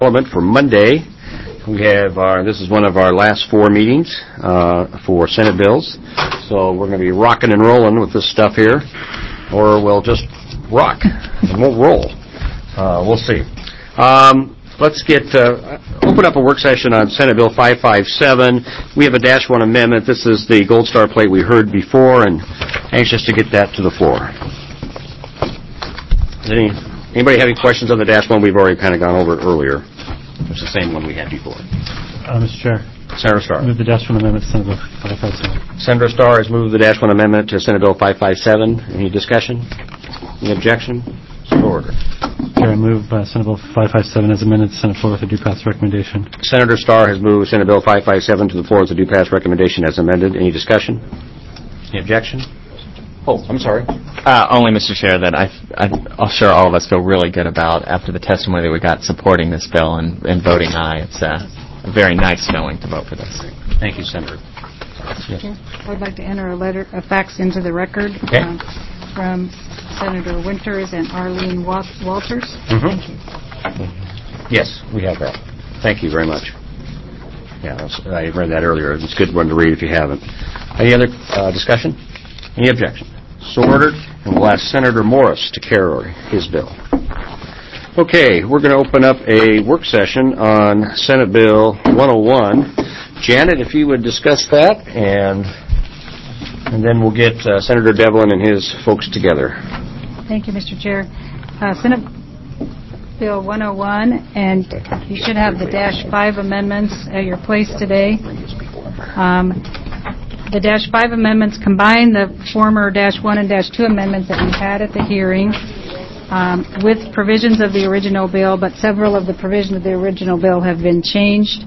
Parliament for Monday. We have this is one of our last 4 meetings for Senate bills. So we're going to be rocking and rolling with this stuff here, or we'll just rock and won't roll. We'll see. Let's open up a work session on Senate Bill 557. We have a -1 amendment. This is the gold star plate we heard before, and anxious to get that to the floor. Anybody have any questions on the -1? We've already kind of gone over it earlier. It's the same one we had before. Mr. Chair. Senator Starr. Move the -1 amendment to Senate Bill 557. Senator Starr has moved the -1 amendment to Senate Bill 557. Any discussion? Any objection? So ordered. Chair, I move Senate Bill 557 as amended to Senate floor with a due pass recommendation. Senator Starr has moved Senate Bill 557 to the floor with a due pass recommendation as amended. Any discussion? Any objection? Oh, I'm sorry. Only, Mr. Chair, that I'm sure all of us feel really good about after the testimony that we got supporting this bill and voting aye. It's a very nice feeling to vote for this. Thank you, Senator. Yes. I would like to enter a fax into the record from Senator Winters and Arlene Walters. Mm-hmm. Thank you. Yes, we have that. Thank you very much. Yeah, I read that earlier. It's a good one to read if you haven't. Any other discussion? Any objection? So ordered, and we'll ask Senator Morris to carry his bill. Okay, we're going to open up a work session on Senate Bill 101. Janet, if you would discuss that, and then we'll get Senator Devlin and his folks together. Thank you, Mr. Chair. Senate Bill 101, and you should have the -5 amendments at your place today. The -5 amendments combine the former -1 and -2 amendments that we had at the hearing with provisions of the original bill, but several of the provisions of the original bill have been changed.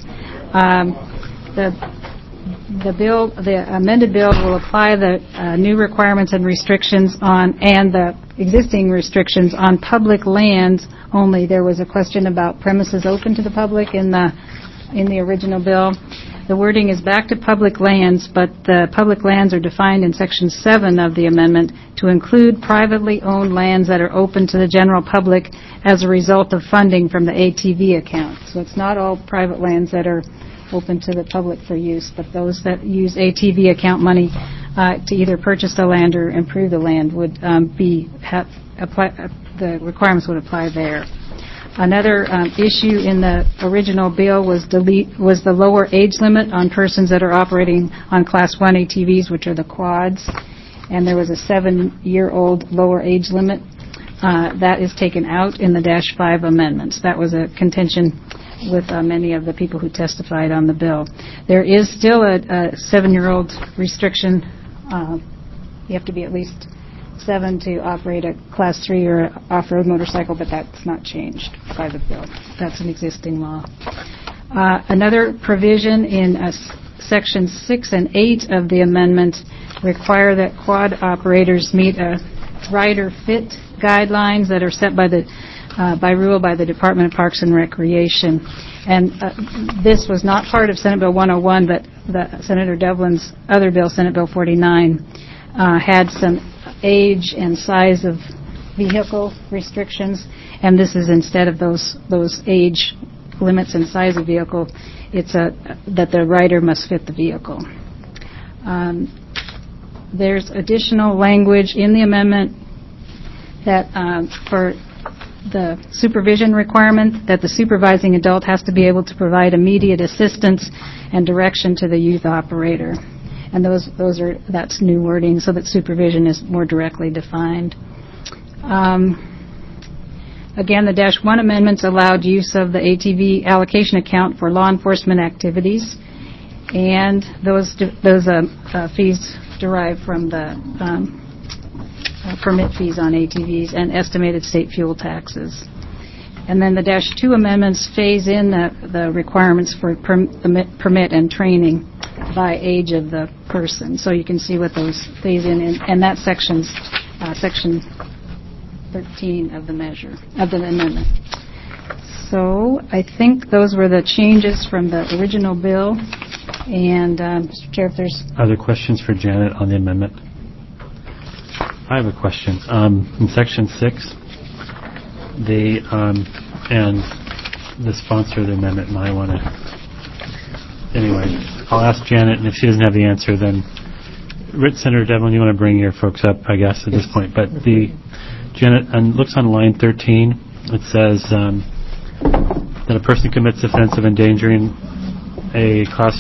The amended bill will apply the new requirements and restrictions and the existing restrictions on public lands only. There was a question about premises open to the public in the original bill. The wording is back to public lands, but the public lands are defined in Section 7 of the amendment to include privately owned lands that are open to the general public as a result of funding from the ATV account. So it's not all private lands that are open to the public for use, but those that use ATV account money to either purchase the land or improve the land would the requirements would apply there. Another issue in the original bill was the lower age limit on persons that are operating on Class 1 ATVs, which are the quads, and there was a 7-year-old lower age limit. That is taken out in the -5 amendments. That was a contention with many of the people who testified on the bill. There is still a 7-year-old restriction. You have to be at least 7 to operate a Class 3 or off-road motorcycle, but that's not changed by the bill. That's an existing law. Another provision in Section 6 and 8 of the amendment require that quad operators meet rider fit guidelines that are set by rule by the Department of Parks and Recreation. And this was not part of Senate Bill 101, but Senator Devlin's other bill, Senate Bill 49, had some age and size of vehicle restrictions, and this is instead of those age limits and size of vehicle, it's that the rider must fit the vehicle. There's additional language in the amendment that for the supervision requirement that the supervising adult has to be able to provide immediate assistance and direction to the youth operator. And that's new wording so that supervision is more directly defined. Again, the -1 amendments allowed use of the ATV allocation account for law enforcement activities, and those fees derive from the permit fees on ATVs and estimated state fuel taxes. And then the -2 amendments phase in the requirements for permit and training by age of the person. So you can see what those phase in, and that section's Section 13 of the amendment. So I think those were the changes from the original bill. And Mr. Chair, if there's other questions for Janet on the amendment. I have a question. In Section 6, and the sponsor of the amendment might want to. Anyway, I'll ask Janet, and if she doesn't have the answer, then Senator Devlin, you want to bring your folks up, I guess, at this point. But Janet, looks on line 13. It says that a person commits the offense of endangering a Class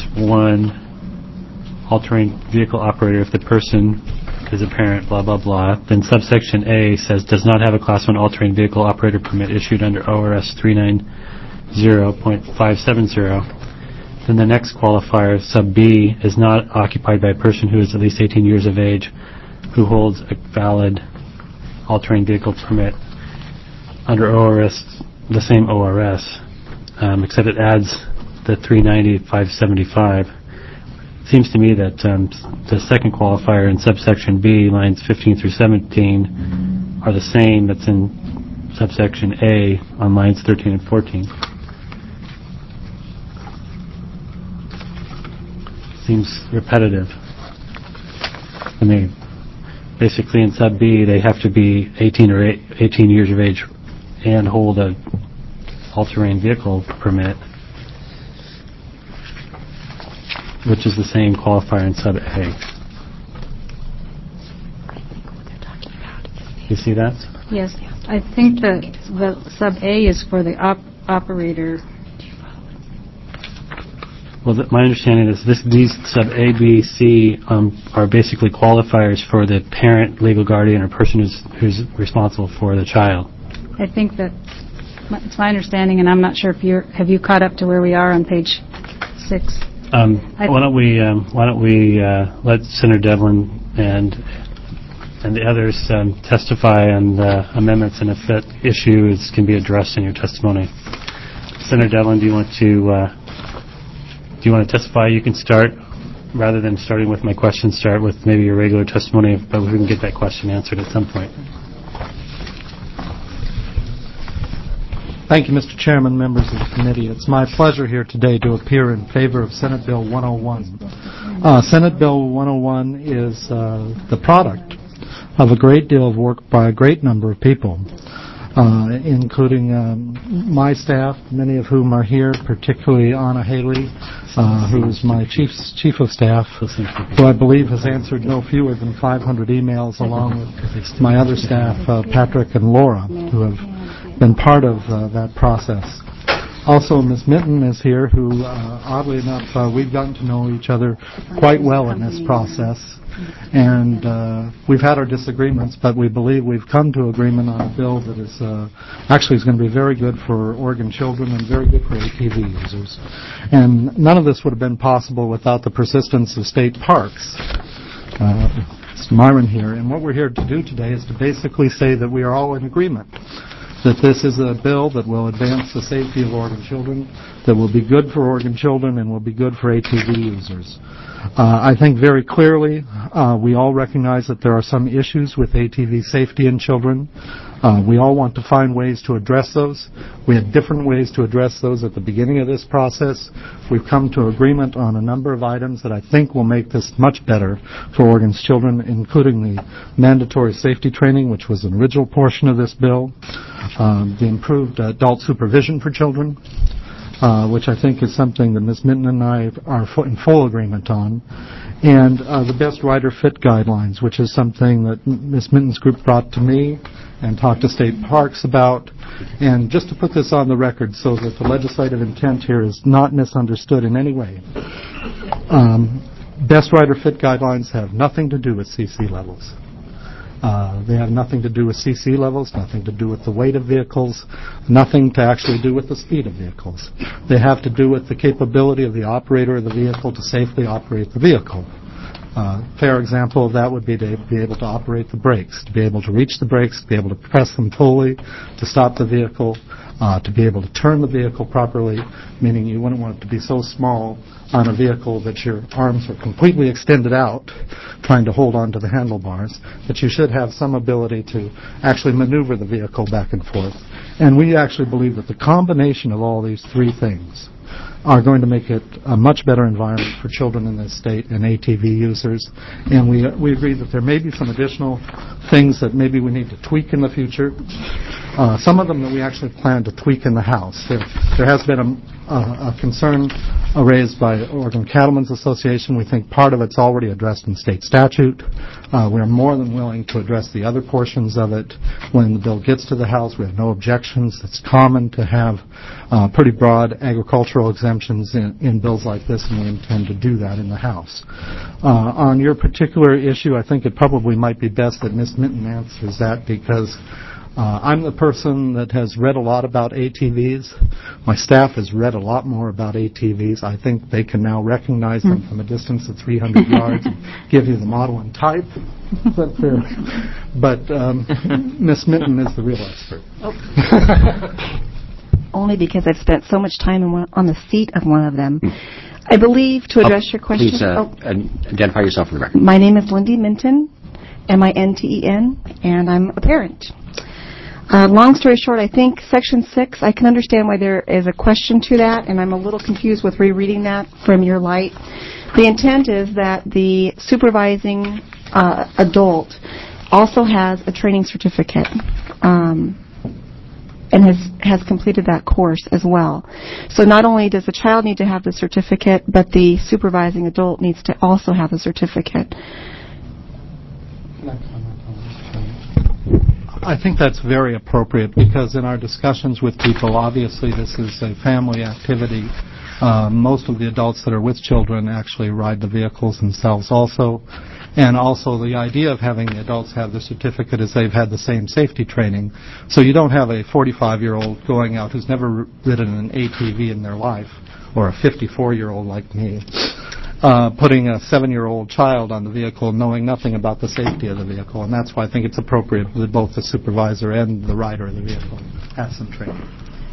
1 all-terrain vehicle operator if the person is a parent, blah, blah, blah. Then subsection A says does not have a Class 1 all-terrain vehicle operator permit issued under ORS 390.570. Then the next qualifier, sub B, is not occupied by a person who is at least 18 years of age who holds a valid all-terrain vehicle permit under ORS, the same ORS, except it adds the 390.575. Seems to me that the second qualifier in subsection B, lines 15 through 17, are the same that's in subsection A on lines 13 and 14. Seems repetitive. I mean, basically in sub B, they have to be 18 years of age and hold a all-terrain vehicle permit, which is the same qualifier in sub A. You see that? Yes. I think the sub A is for the operator. Well, my understanding is these sub A, B, C are basically qualifiers for the parent, legal guardian, or person who's responsible for the child. I think that it's my understanding, and I'm not sure if have you caught up to where we are on page 6. Why don't we let Senator Devlin and the others testify on the amendments, and if that issue can be addressed in your testimony. Senator Devlin, do you want to testify? You can start, rather than starting with my question, start with maybe your regular testimony, but we can get that question answered at some point. Thank you, Mr. Chairman, members of the committee. It's my pleasure here today to appear in favor of Senate Bill 101. Senate Bill 101 is the product of a great deal of work by a great number of people, including my staff, many of whom are here, particularly Anna Haley, who is my chief of staff, who I believe has answered no fewer than 500 emails, along with my other staff, Patrick and Laura, who have been part of that process. Also, Ms. Minton is here, who, oddly enough, we've gotten to know each other quite well in this process. And we've had our disagreements, but we believe we've come to agreement on a bill that is actually is going to be very good for Oregon children and very good for ATV users. And none of this would have been possible without the persistence of state parks. It's Myron here. And what we're here to do today is to basically say that we are all in agreement that this is a bill that will advance the safety of Oregon children, that will be good for Oregon children, and will be good for ATV users. I think very clearly we all recognize that there are some issues with ATV safety in children. We all want to find ways to address those. We had different ways to address those at the beginning of this process. We've come to agreement on a number of items that I think will make this much better for Oregon's children, including the mandatory safety training, which was an original portion of this bill, the improved adult supervision for children, which I think is something that Ms. Minton and I are in full agreement on, and the best rider fit guidelines, which is something that Ms. Minton's group brought to me and talked to state parks about. And just to put this on the record so that the legislative intent here is not misunderstood in any way, best rider fit guidelines have nothing to do with CC levels. They have nothing to do with CC levels, nothing to do with the weight of vehicles, nothing to actually do with the speed of vehicles. They have to do with the capability of the operator of the vehicle to safely operate the vehicle. Fair example of that would be to be able to operate the brakes, to be able to reach the brakes, to be able to press them fully, to stop the vehicle, to be able to turn the vehicle properly, meaning you wouldn't want it to be so small on a vehicle that your arms are completely extended out trying to hold on to the handlebars, that you should have some ability to actually maneuver the vehicle back and forth. And we actually believe that the combination of all these three things, are going to make it a much better environment for children in this state and ATV users. And we agree that there may be some additional things that maybe we need to tweak in the future. Some of them that we actually plan to tweak in the House. There has been a concern raised by Oregon Cattlemen's Association. We think part of it's already addressed in state statute. We're more than willing to address the other portions of it when the bill gets to the House. We have no objections. It's common to have pretty broad agricultural exemptions in bills like this, and we intend to do that in the House. On your particular issue, I think it probably might be best that Ms. Minton answers that, because I'm the person that has read a lot about ATVs. My staff has read a lot more about ATVs. I think they can now recognize them from a distance of 300 yards and give you the model and type. But Ms. Minton is the real expert. Only because I've spent so much time on the seat of one of them. I believe, to address your question... Please identify yourself for the record. My name is Lindy Minton, M-I-N-T-E-N, and I'm a parent. Long story short, I think Section 6, I can understand why there is a question to that, and I'm a little confused with rereading that from your light. The intent is that the supervising adult also has a training certificate and has completed that course as well. So not only does the child need to have the certificate, but the supervising adult needs to also have a certificate. I think that's very appropriate, because in our discussions with people, obviously this is a family activity. Most of the adults that are with children actually ride the vehicles themselves also. And also the idea of having the adults have the certificate is they've had the same safety training. So you don't have a 45-year-old going out who's never ridden an ATV in their life, or a 54-year-old like me, putting a 7-year-old child on the vehicle knowing nothing about the safety of the vehicle. And that's why I think it's appropriate that both the supervisor and the rider of the vehicle have some training.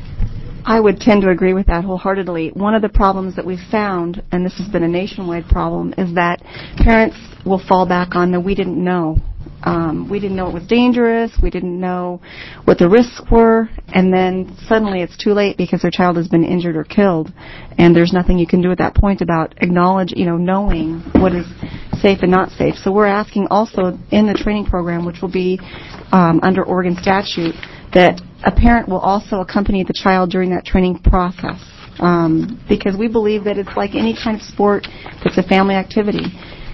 I would tend to agree with that wholeheartedly. One of the problems that we've found, and this has been a nationwide problem, is that parents will fall back on the we didn't know. We didn't know it was dangerous. We didn't know what the risks were. And then suddenly it's too late because their child has been injured or killed. And there's nothing you can do at that point about knowing what is safe and not safe. So we're asking also in the training program, which will be under Oregon statute, that a parent will also accompany the child during that training process. Because we believe that it's like any kind of sport that's a family activity.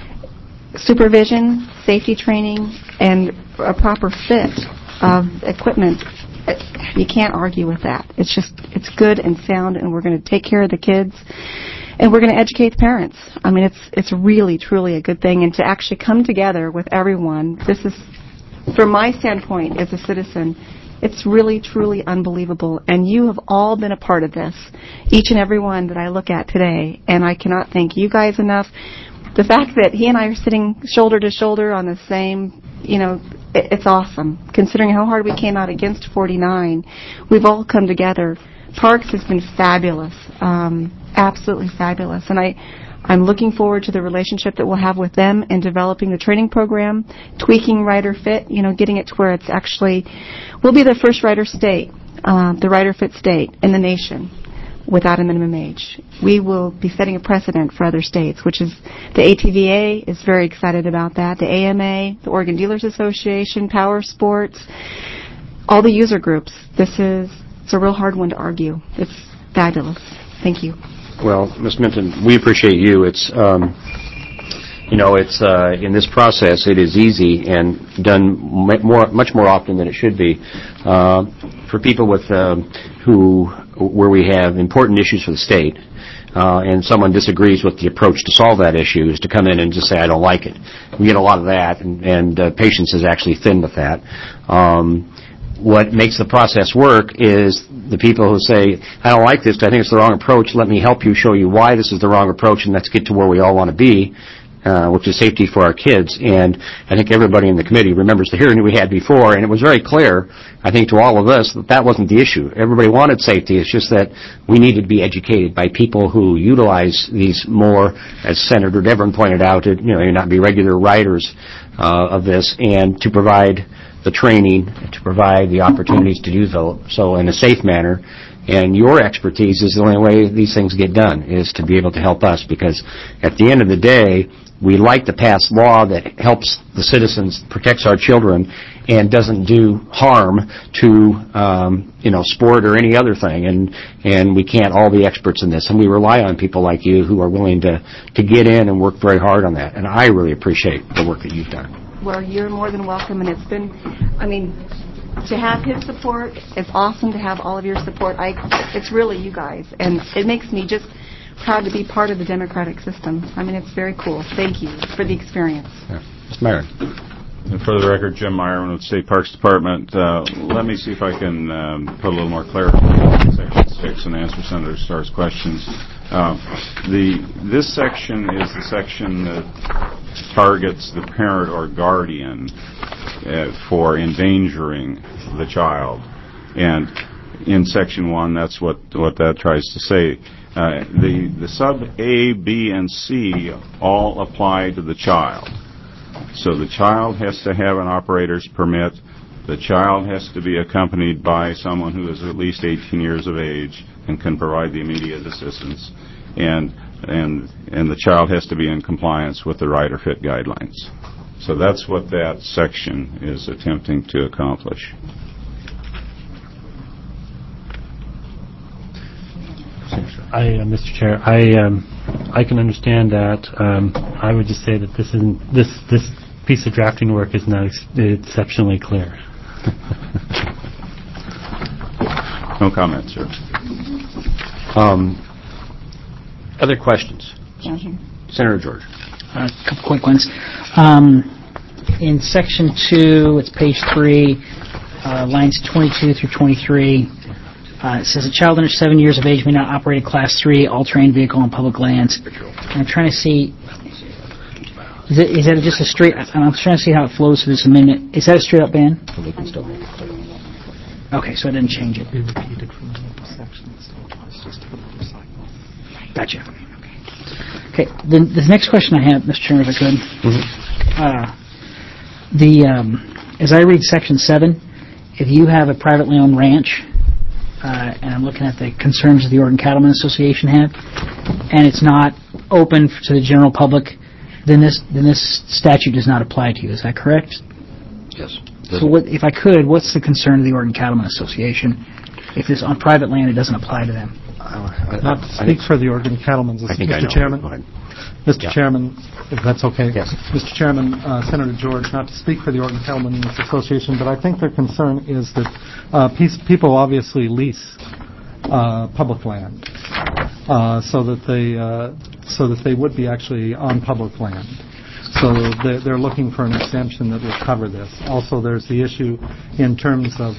Supervision, safety training, and a proper fit of equipment, you can't argue with that. It's good and sound, and we're going to take care of the kids, and we're going to educate the parents. I mean, it's really, truly a good thing. And to actually come together with everyone, this is, from my standpoint as a citizen, it's really, truly unbelievable. And you have all been a part of this, each and every one that I look at today, and I cannot thank you guys enough. The fact that he and I are sitting shoulder to shoulder on the same, it's awesome. Considering how hard we came out against 49, we've all come together. Parks has been fabulous, absolutely fabulous. And I'm looking forward to the relationship that we'll have with them in developing the training program, tweaking Rider Fit, getting it to where it's actually, we'll be the first Rider state, the Rider Fit state in the nation, without a minimum age. We will be setting a precedent for other states, which is the ATVA is very excited about that. The AMA, the Oregon Dealers Association, Power Sports, all the user groups. It's a real hard one to argue. It's fabulous. Thank you. Well, Ms. Minton, we appreciate you. It's in this process, it is easy and done much more often than it should be for people where we have important issues for the state, and someone disagrees with the approach to solve that issue, is to come in and just say, I don't like it. We get a lot of that, and patience is actually thin with that. What makes the process work is the people who say, I don't like this, I think it's the wrong approach, let me help you, show you why this is the wrong approach, and let's get to where we all want to be, which is safety for our kids. And I think everybody in the committee remembers the hearing we had before, and it was very clear, I think, to all of us that wasn't the issue. Everybody wanted safety. It's just that we needed to be educated by people who utilize these more, as Senator Devlin pointed out, not be regular riders of this, and to provide the training, to provide the opportunities to do so in a safe manner, And your expertise is the only way these things get done, is to be able to help us, because at the end of the day, we like to pass law that helps the citizens, protects our children, and doesn't do harm to, sport or any other thing. And we can't all be experts in this. And we rely on people like you who are willing to get in and work very hard on that. And I really appreciate the work that you've done. Well, you're more than welcome, and it's been, to have his support, it's awesome to have all of your support. It's really you guys, and it makes me just proud to be part of the democratic system. It's very cool. Thank you for the experience. Yeah. Mr. Mayor. And for the record, Jim Myron with State Parks Department. Let me see if I can put a little more clarity on Section 6 and answer Senator Starr's questions. This section is the section that targets the parent or guardian for endangering the child. And in Section 1, that's what that tries to say. The sub A, B, and C all apply to the child. So the child has to have an operator's permit. The child has to be accompanied by someone who is at least 18 years of age and can provide the immediate assistance. And the child has to be in compliance with the right or fit guidelines. So that's what that section is attempting to accomplish. Mr. Chair, I can understand that. I would just say that this piece of drafting work is not exceptionally clear. No comment, sir. Other questions? Senator George. A couple quick ones. In Section 2, it's page 3, lines 22 through 23. It says a child under 7 years of age may not operate a Class 3 all-terrain vehicle on public lands. And I'm trying to see, is that just a straight, I'm trying to see how it flows through this amendment. Is that a straight-up ban? Okay, so it didn't change it. Gotcha. Okay, then the next question I have, Mr. Chairman, if I could. As I read Section 7, if you have a privately owned ranch, and I'm looking at the concerns that the Oregon Cattlemen Association have, and it's not open to the general public, then this statute does not apply to you. Is that correct? Yes. So if I could, what's the concern of the Oregon Cattlemen Association? If it's on private land, it doesn't apply to them. Not to speak for the Oregon Cattlemen's Association. Mr. Chairman. Go ahead. Mr. Chairman, if that's okay. Yes. Mr. Chairman, Senator George, not to speak for the Oregon Cattlemen's Association, but I think their concern is that people obviously lease public land so that they would be actually on public land. So they're looking for an exemption that would cover this. Also, there's the issue in terms of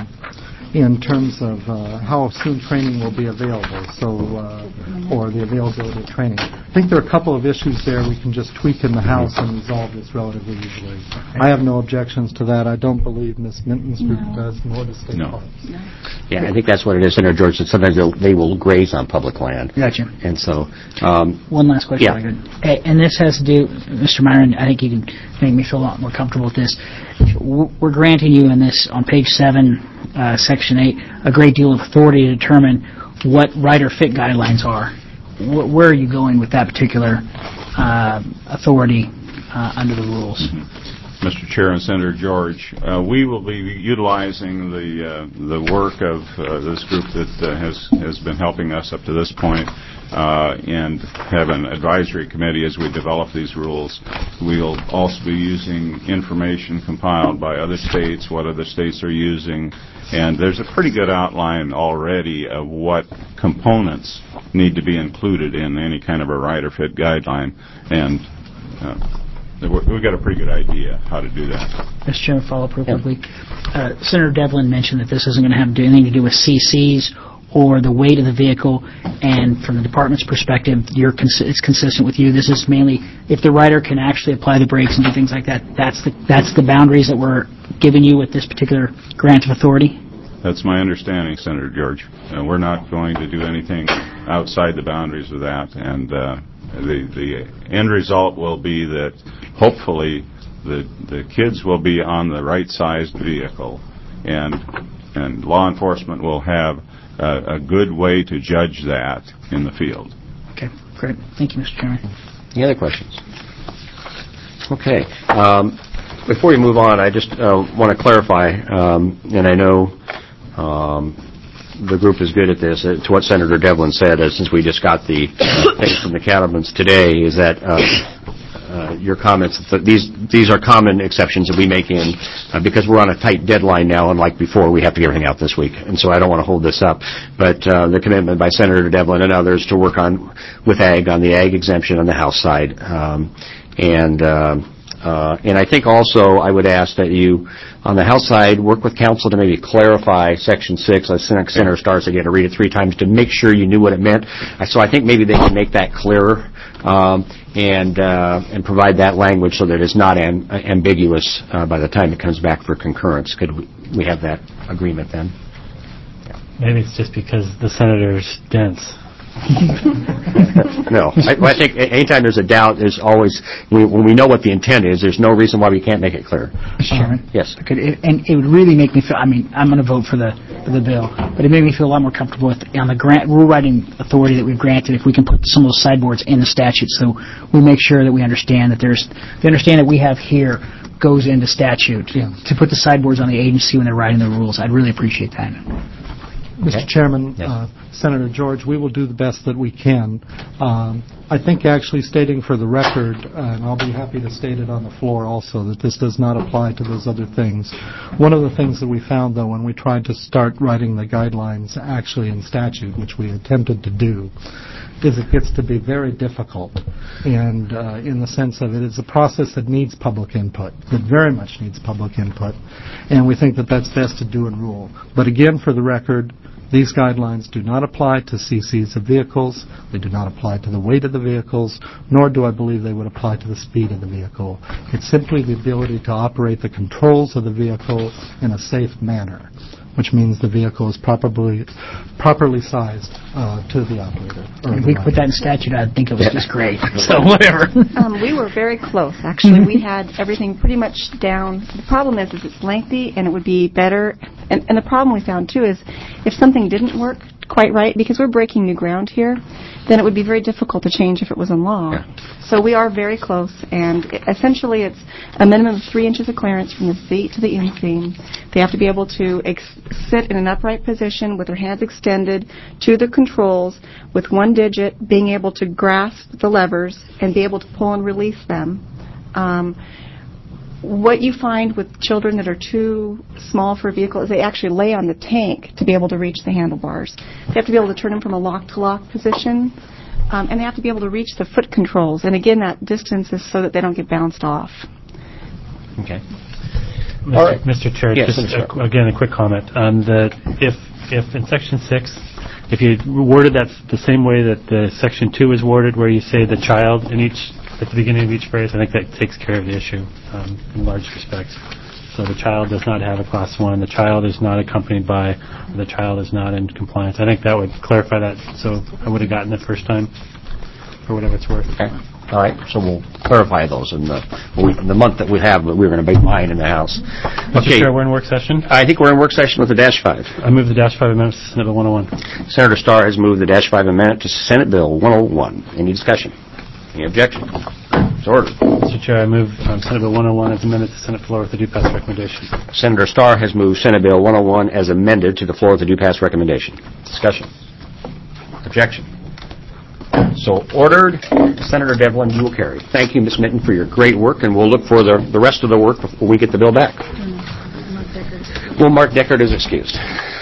how soon training will be available, or the availability of training. I think there are a couple of issues there we can just tweak in the House and resolve this relatively easily. I have no objections to that. I don't believe Ms. Minton's group does, nor does State Parks. Yeah, I think that's what it is, Senator George, that sometimes they will graze on public land. Gotcha. And so... one last question. Yeah. And this has to do, Mr. Myron, I think you can make me feel a lot more comfortable with this. We're granting you in this, on page 7, Section 8, a great deal of authority to determine what right or fit guidelines are. Where are you going with that particular authority under the rules? Mr. Chair and Senator George, we will be utilizing the work of this group that has been helping us up to this point, and have an advisory committee as we develop these rules. We'll also be using information compiled by other states, what other states are using, and there's a pretty good outline already of what components need to be included in any kind of a right or fit guideline, and we've got a pretty good idea how to do that. Mr. Chairman, follow up real quickly. Senator Devlin mentioned that this isn't going to have anything to do with CCs or the weight of the vehicle, and from the department's perspective, it's consistent with you. This is mainly if the rider can actually apply the brakes and do things like that. That's the boundaries that we're giving you with this particular grant of authority. That's my understanding, Senator George. We're not going to do anything outside the boundaries of that, and the end result will be that hopefully the kids will be on the right-sized vehicle, and law enforcement will have a good way to judge that in the field. Okay, great. Thank you, Mr. Chairman. Any other questions? Okay. Before we move on, I just want to clarify, and I know the group is good at this, to what Senator Devlin said, since we just got the thing from the cattlemen's today, is that your comments, that these are common exceptions that we make in, because we're on a tight deadline now, and like before, we have to get everything out this week, and so I don't want to hold this up. But the commitment by Senator Devlin and others to work on with ag, on the ag exemption on the House side, and I think also I would ask that you, on the House side, work with counsel to maybe clarify Section 6. Senator Starr said you had to read it 3 times to make sure you knew what it meant. So I think maybe they can make that clearer and provide that language so that it's not ambiguous by the time it comes back for concurrence. Could we have that agreement then? Maybe it's just because the senator's dense. No. I think anytime there's a doubt, there's always, when we know what the intent is, there's no reason why we can't make it clear. Mr. Chairman? Yes. And it would really make me feel, I'm going to vote for the bill, but it made me feel a lot more comfortable with, on the rule writing authority that we've granted, if we can put some of those sideboards in the statute, so we make sure that we understand that the understanding that we have here goes into statute. Yeah. To put the sideboards on the agency when they're writing the rules, I'd really appreciate that. Mr. Chairman, Yes. Senator George, we will do the best that we can. I think actually stating for the record, and I'll be happy to state it on the floor also, that this does not apply to those other things. One of the things that we found, though, when we tried to start writing the guidelines actually in statute, which we attempted to do, is it gets to be very difficult. And in the sense of it is a process that needs public input, that very much needs public input. And we think that that's best to do in rule. But again, for the record, these guidelines do not apply to CCs of vehicles. They do not apply to the weight of the vehicles, nor do I believe they would apply to the speed of the vehicle. It's simply the ability to operate the controls of the vehicle in a safe manner, which means the vehicle is properly sized to the operator. If we could put that in statute, I'd think it was just great. So whatever. We were very close, actually. We had everything pretty much down. The problem is it's lengthy, and it would be better. And the problem we found, too, is if something didn't work quite right, because we're breaking new ground here, then it would be very difficult to change if it was in law. Yeah. So we are very close, and essentially it's a minimum of 3 inches of clearance from the seat to the inseam. They have to be able to sit in an upright position with their hands extended to the controls with one digit, being able to grasp the levers and be able to pull and release them. What you find with children that are too small for a vehicle is they actually lay on the tank to be able to reach the handlebars. They have to be able to turn them from a lock-to-lock position, and they have to be able to reach the foot controls. And again, that distance is so that they don't get bounced off. Okay. All right. Mr. Chair, Yes, just again a quick comment on if in Section 6, if you worded that the same way that the Section 2 is worded, where you say the child at the beginning of each phrase, I think that takes care of the issue in large respects. So the child does not have a Class 1, the child is not accompanied by, the child is not in compliance. I think that would clarify that, so I would have gotten it first time, for whatever it's worth. Okay. All right, so we'll clarify those in the month that we have, but we're going to be buying in the House. Mr. Chair, we're in work session. I think we're in work session with the Dash 5. I move the Dash 5 amendments to Senate Bill 101. Senator Starr has moved the Dash 5 amendment to Senate Bill 101. Any discussion? Any objection? It's ordered. Mr. Chair, I move Senate Bill 101 as amended to Senate floor with the due pass recommendation. Senator Starr has moved Senate Bill 101 as amended to the floor with the due pass recommendation. Discussion? Objection? So ordered. Senator Devlin, you will carry. Thank you, Ms. Minton, for your great work, and we'll look for the rest of the work before we get the bill back. Well, Mark Deckard is excused.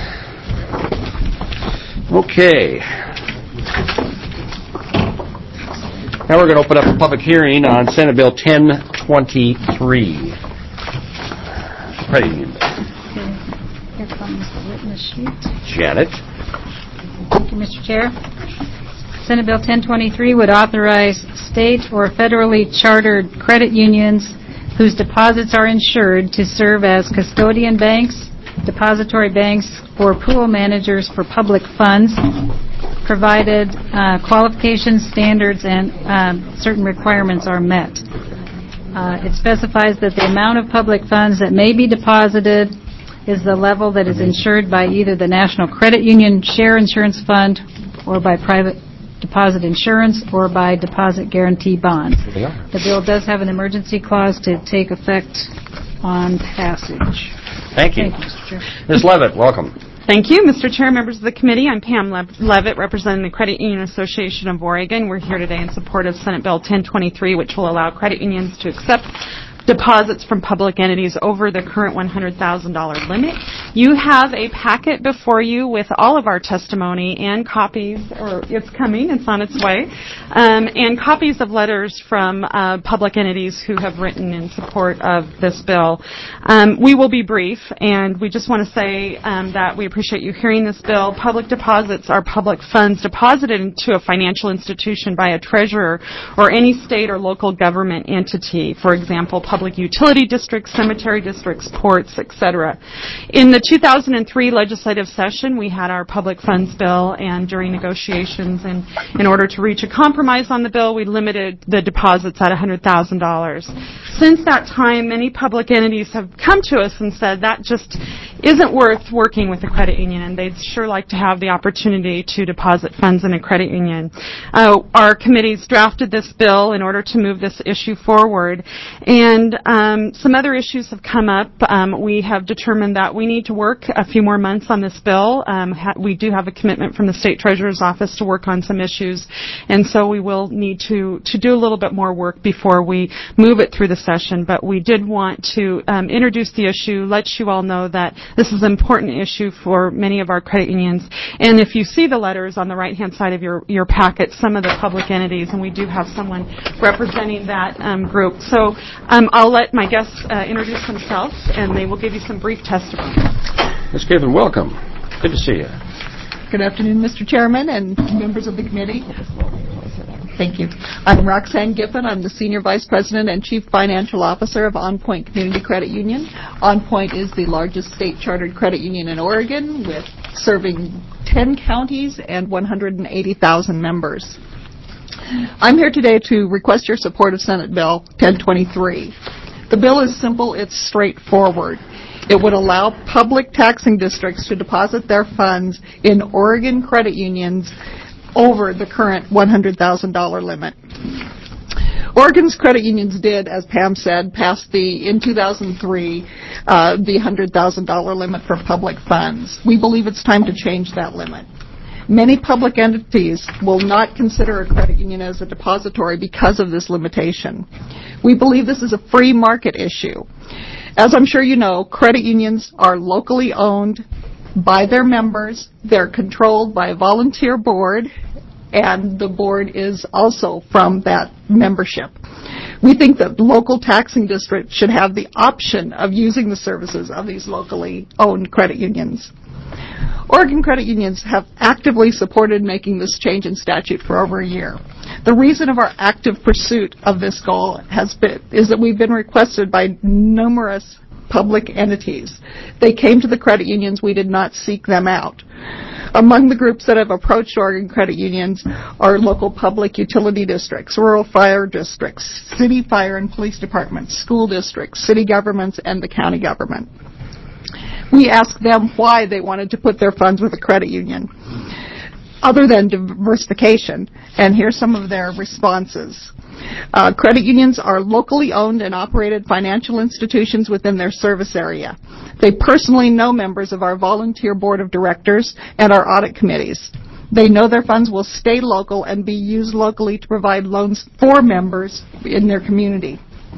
Okay. Now we're going to open up a public hearing on Senate Bill 1023. Ready? Here comes the witness sheet. Janet. Thank you, Mr. Chair. Senate Bill 1023 would authorize state or federally chartered credit unions whose deposits are insured to serve as custodian banks, depository banks, or pool managers for public funds, provided qualifications, standards, and certain requirements are met. It specifies that the amount of public funds that may be deposited is the level that is insured by either the National Credit Union Share Insurance Fund or by private deposit insurance or by deposit guarantee bonds. The bill does have an emergency clause to take effect on passage. Thank you. Thank you, Mr. Chair. Ms. Levitt, welcome. Thank you, Mr. Chair, members of the committee. I'm Pam Levitt, representing the Credit Union Association of Oregon. We're here today in support of Senate Bill 1023, which will allow credit unions to accept deposits from public entities over the current $100,000 limit. You have a packet before you with all of our testimony and copies, or it's coming, it's on its way, and copies of letters from public entities who have written in support of this bill. We will be brief, and we just want to say that we appreciate you hearing this bill. Public deposits are public funds deposited into a financial institution by a treasurer or any state or local government entity, for example, public utility districts, cemetery districts, ports, etc. In the 2003 legislative session, we had our public funds bill, and during negotiations and in order to reach a compromise on the bill, we limited the deposits at $100,000. Since that time, many public entities have come to us and said that just isn't worth working with a credit union, and they'd sure like to have the opportunity to deposit funds in a credit union. Our committees drafted this bill in order to move this issue forward, and some other issues have come up. We have determined that we need to work a few more months on this bill. We do have a commitment from the State Treasurer's Office to work on some issues, and so we will need to do a little bit more work before we move it through the session. But we did want to introduce the issue, let you all know that this is an important issue for many of our credit unions. And if you see the letters on the right-hand side of your packet, some of the public entities, and we do have someone representing that group. So I'll let my guests introduce themselves, and they will give you some brief testimony. Ms. Giffen, welcome. Good to see you. Good afternoon, Mr. Chairman and members of the committee. Thank you. I'm Roxanne Giffen. I'm the Senior Vice President and Chief Financial Officer of On Point Community Credit Union. On Point is the largest state-chartered credit union in Oregon, with serving 10 counties and 180,000 members. I'm here today to request your support of Senate Bill 1023. The bill is simple, it's straightforward. It would allow public taxing districts to deposit their funds in Oregon credit unions over the current $100,000 limit. Oregon's credit unions did, as Pam said, pass in 2003, the $100,000 limit for public funds. We believe it's time to change that limit. Many public entities will not consider a credit union as a depository because of this limitation. We believe this is a free market issue. As I'm sure you know, credit unions are locally owned by their members. They're controlled by a volunteer board, and the board is also from that membership. We think that local taxing districts should have the option of using the services of these locally owned credit unions. Oregon credit unions have actively supported making this change in statute for over a year. The reason of our active pursuit of this goal is that we've been requested by numerous public entities. They came to the credit unions. We did not seek them out. Among the groups that have approached Oregon credit unions are local public utility districts, rural fire districts, city fire and police departments, school districts, city governments, and the county government. We asked them why they wanted to put their funds with a credit union, other than diversification, and here's some of their responses. Credit unions are locally owned and operated financial institutions within their service area. They personally know members of our volunteer board of directors and our audit committees. They know their funds will stay local and be used locally to provide loans for members in their community.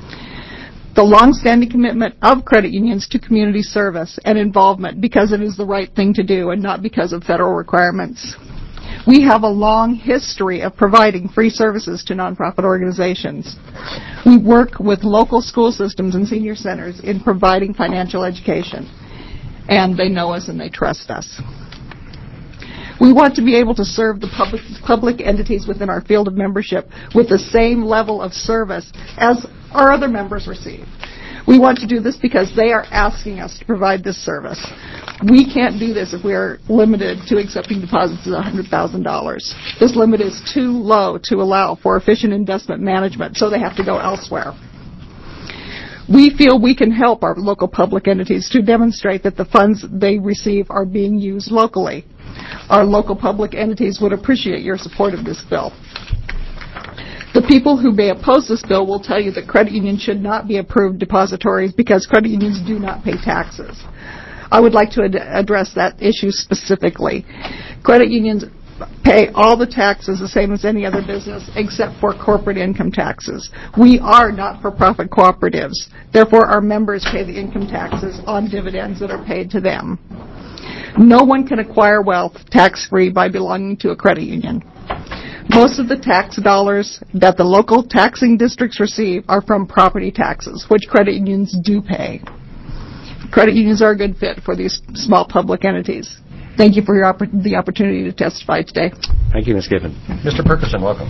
The long-standing commitment of credit unions to community service and involvement because it is the right thing to do and not because of federal requirements. We have a long history of providing free services to nonprofit organizations. We work with local school systems and senior centers in providing financial education, and they know us and they trust us. We want to be able to serve the public entities within our field of membership with the same level of service as our other members receive. We want to do this because they are asking us to provide this service. We can't do this if we are limited to accepting deposits of $100,000. This limit is too low to allow for efficient investment management, so they have to go elsewhere. We feel we can help our local public entities to demonstrate that the funds they receive are being used locally. Our local public entities would appreciate your support of this bill. The people who may oppose this bill will tell you that credit unions should not be approved depositories because credit unions do not pay taxes. I would like to address that issue specifically. Credit unions pay all the taxes the same as any other business except for corporate income taxes. We are not-for-profit cooperatives. Therefore, our members pay the income taxes on dividends that are paid to them. No one can acquire wealth tax-free by belonging to a credit union. Most of the tax dollars that the local taxing districts receive are from property taxes, which credit unions do pay. Credit unions are a good fit for these small public entities. Thank you for the opportunity to testify today. Thank you, Ms. Giffen. Mr. Perkerson, welcome.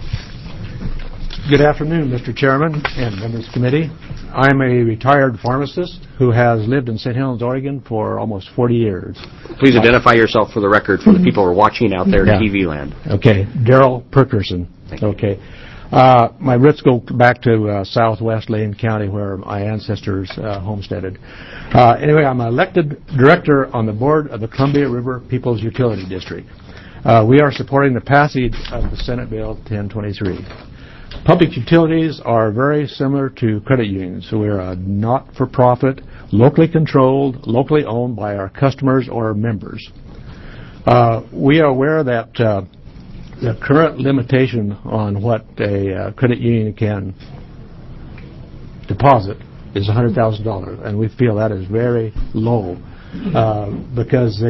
Good afternoon, Mr. Chairman and members of the committee. I'm a retired pharmacist who has lived in St. Helens, Oregon for almost 40 years. Please identify yourself for the record for the people who are watching out there in TV land. Okay, Darrell Perkerson. Okay. My roots go back to southwest Lane County where my ancestors homesteaded. Anyway, I'm an elected director on the board of the Columbia River People's Utility District. We are supporting the passage of the Senate Bill 1023. Public utilities are very similar to credit unions. So we're a not-for-profit, locally controlled, locally owned by our customers or members. We are aware that the current limitation on what a credit union can deposit is $100,000, and we feel that is very low because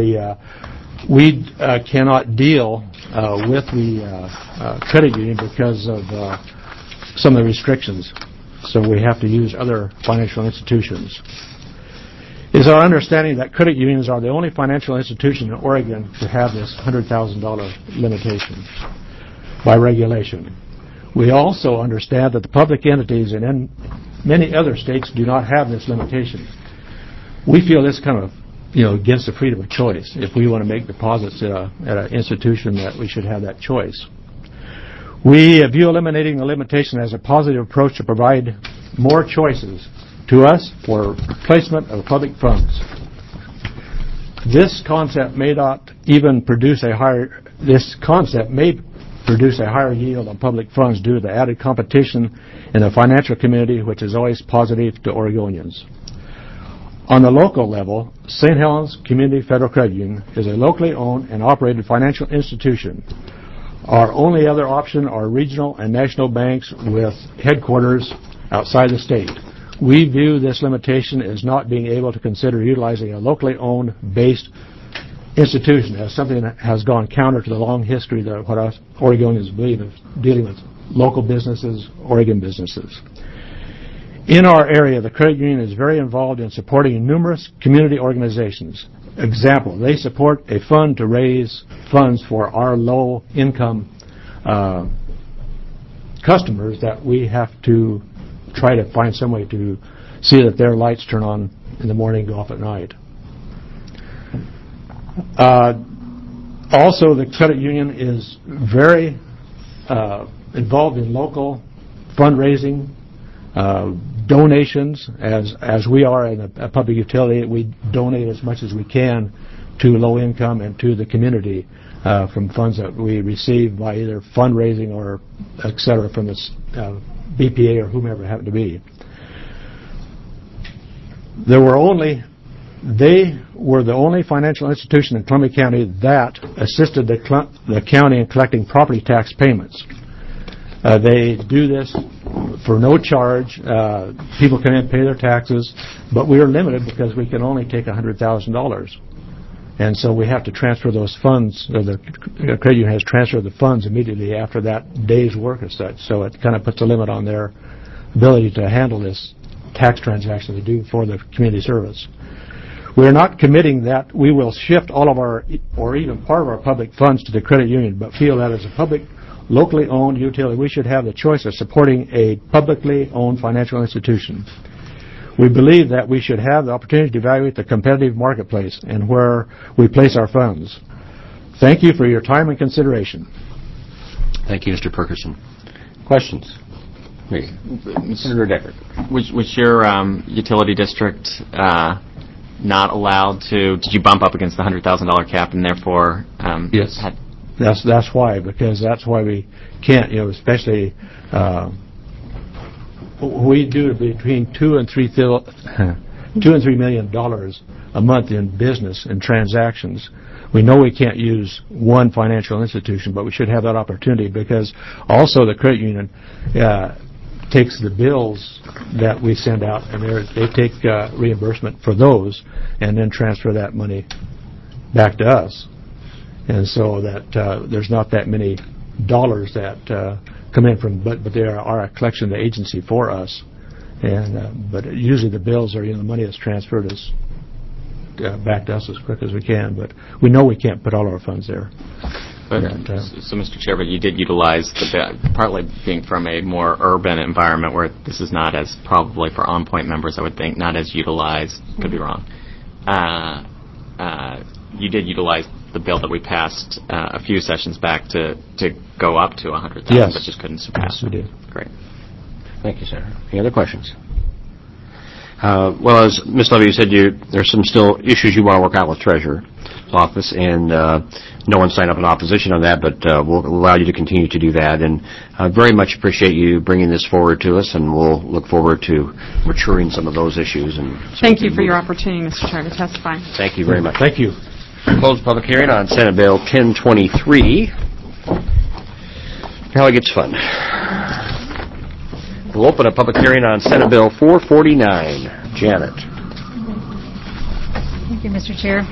we cannot deal with the credit union because of some of the restrictions. So we have to use other financial institutions. It is our understanding that credit unions are the only financial institution in Oregon to have this $100,000 limitation by regulation. We also understand that the public entities in many other states do not have this limitation. We feel this kind of against the freedom of choice. If we want to make deposits at an institution, that we should have that choice. We view eliminating the limitation as a positive approach to provide more choices to us for placement of public funds. This concept may produce a higher yield on public funds due to the added competition in the financial community, which is always positive to Oregonians. On the local level, St. Helens Community Federal Credit Union is a locally owned and operated financial institution. Our only other option are regional and national banks with headquarters outside the state. We view this limitation as not being able to consider utilizing a locally owned based institution as something that has gone counter to the long history that what us Oregonians believe in dealing with local businesses, Oregon businesses. In our area, the credit union is very involved in supporting numerous community organizations. Example, they support a fund to raise funds for our low-income customers that we have to try to find some way to see that their lights turn on in the morning and go off at night. Also, the credit union is very involved in local fundraising, donations. As we are in a public utility, we donate as much as we can to low income and to the community from funds that we receive by either fundraising or et cetera from the BPA or whomever it happened to be. They were the only financial institution in Columbia County that assisted the county in collecting property tax payments. They do this for no charge. People come in and pay their taxes, but we are limited because we can only take $100,000. And so we have to transfer those funds, or the credit union has transferred the funds immediately after that day's work as such. So it kind of puts a limit on their ability to handle this tax transaction they do for the community service. We are not committing that we will shift all of our, or even part of our public funds to the credit union, but feel that as a public, locally owned utility, we should have the choice of supporting a publicly owned financial institution. We believe that we should have the opportunity to evaluate the competitive marketplace and where we place our funds. Thank you for your time and consideration. Thank you, Mr. Perkerson. Questions? Me. Senator Deckard. Was your utility district not allowed to? Did you bump up against the $100,000 cap and therefore? Yes. That's why, because that's why we can't, especially we do between $2 and $3 million a month in business and transactions. We know we can't use one financial institution, but we should have that opportunity because also the credit union takes the bills that we send out and they take reimbursement for those and then transfer that money back to us. And so that there's not that many dollars that come in from, but they are a collection of the agency for us. And but usually the bills are, the money that's transferred is back to us as quick as we can. But we know we can't put all our funds there. But, so, Mr. Chair, but you did utilize partly being from a more urban environment where this is not as probably for on-point members, I would think, not as utilized. Could be wrong. You did utilize the bill that we passed a few sessions back to go up to $100,000, yes, but just couldn't surpass. Yes, we did. Great. Thank you, Senator. Any other questions? Well, as Ms. Levy, you said, there's some still issues you want to work out with Treasurer's Office, and no one signed up in opposition on that, but we'll allow you to continue to do that. And I very much appreciate you bringing this forward to us, and we'll look forward to maturing some of those issues. And thank you for your opportunity, Mr. Chair, to testify. Thank you very much. Thank you. Close the public hearing on Senate Bill 1023. Now it gets fun. We'll open a public hearing on Senate Bill 449. Janet. Thank you, Mr. Chair.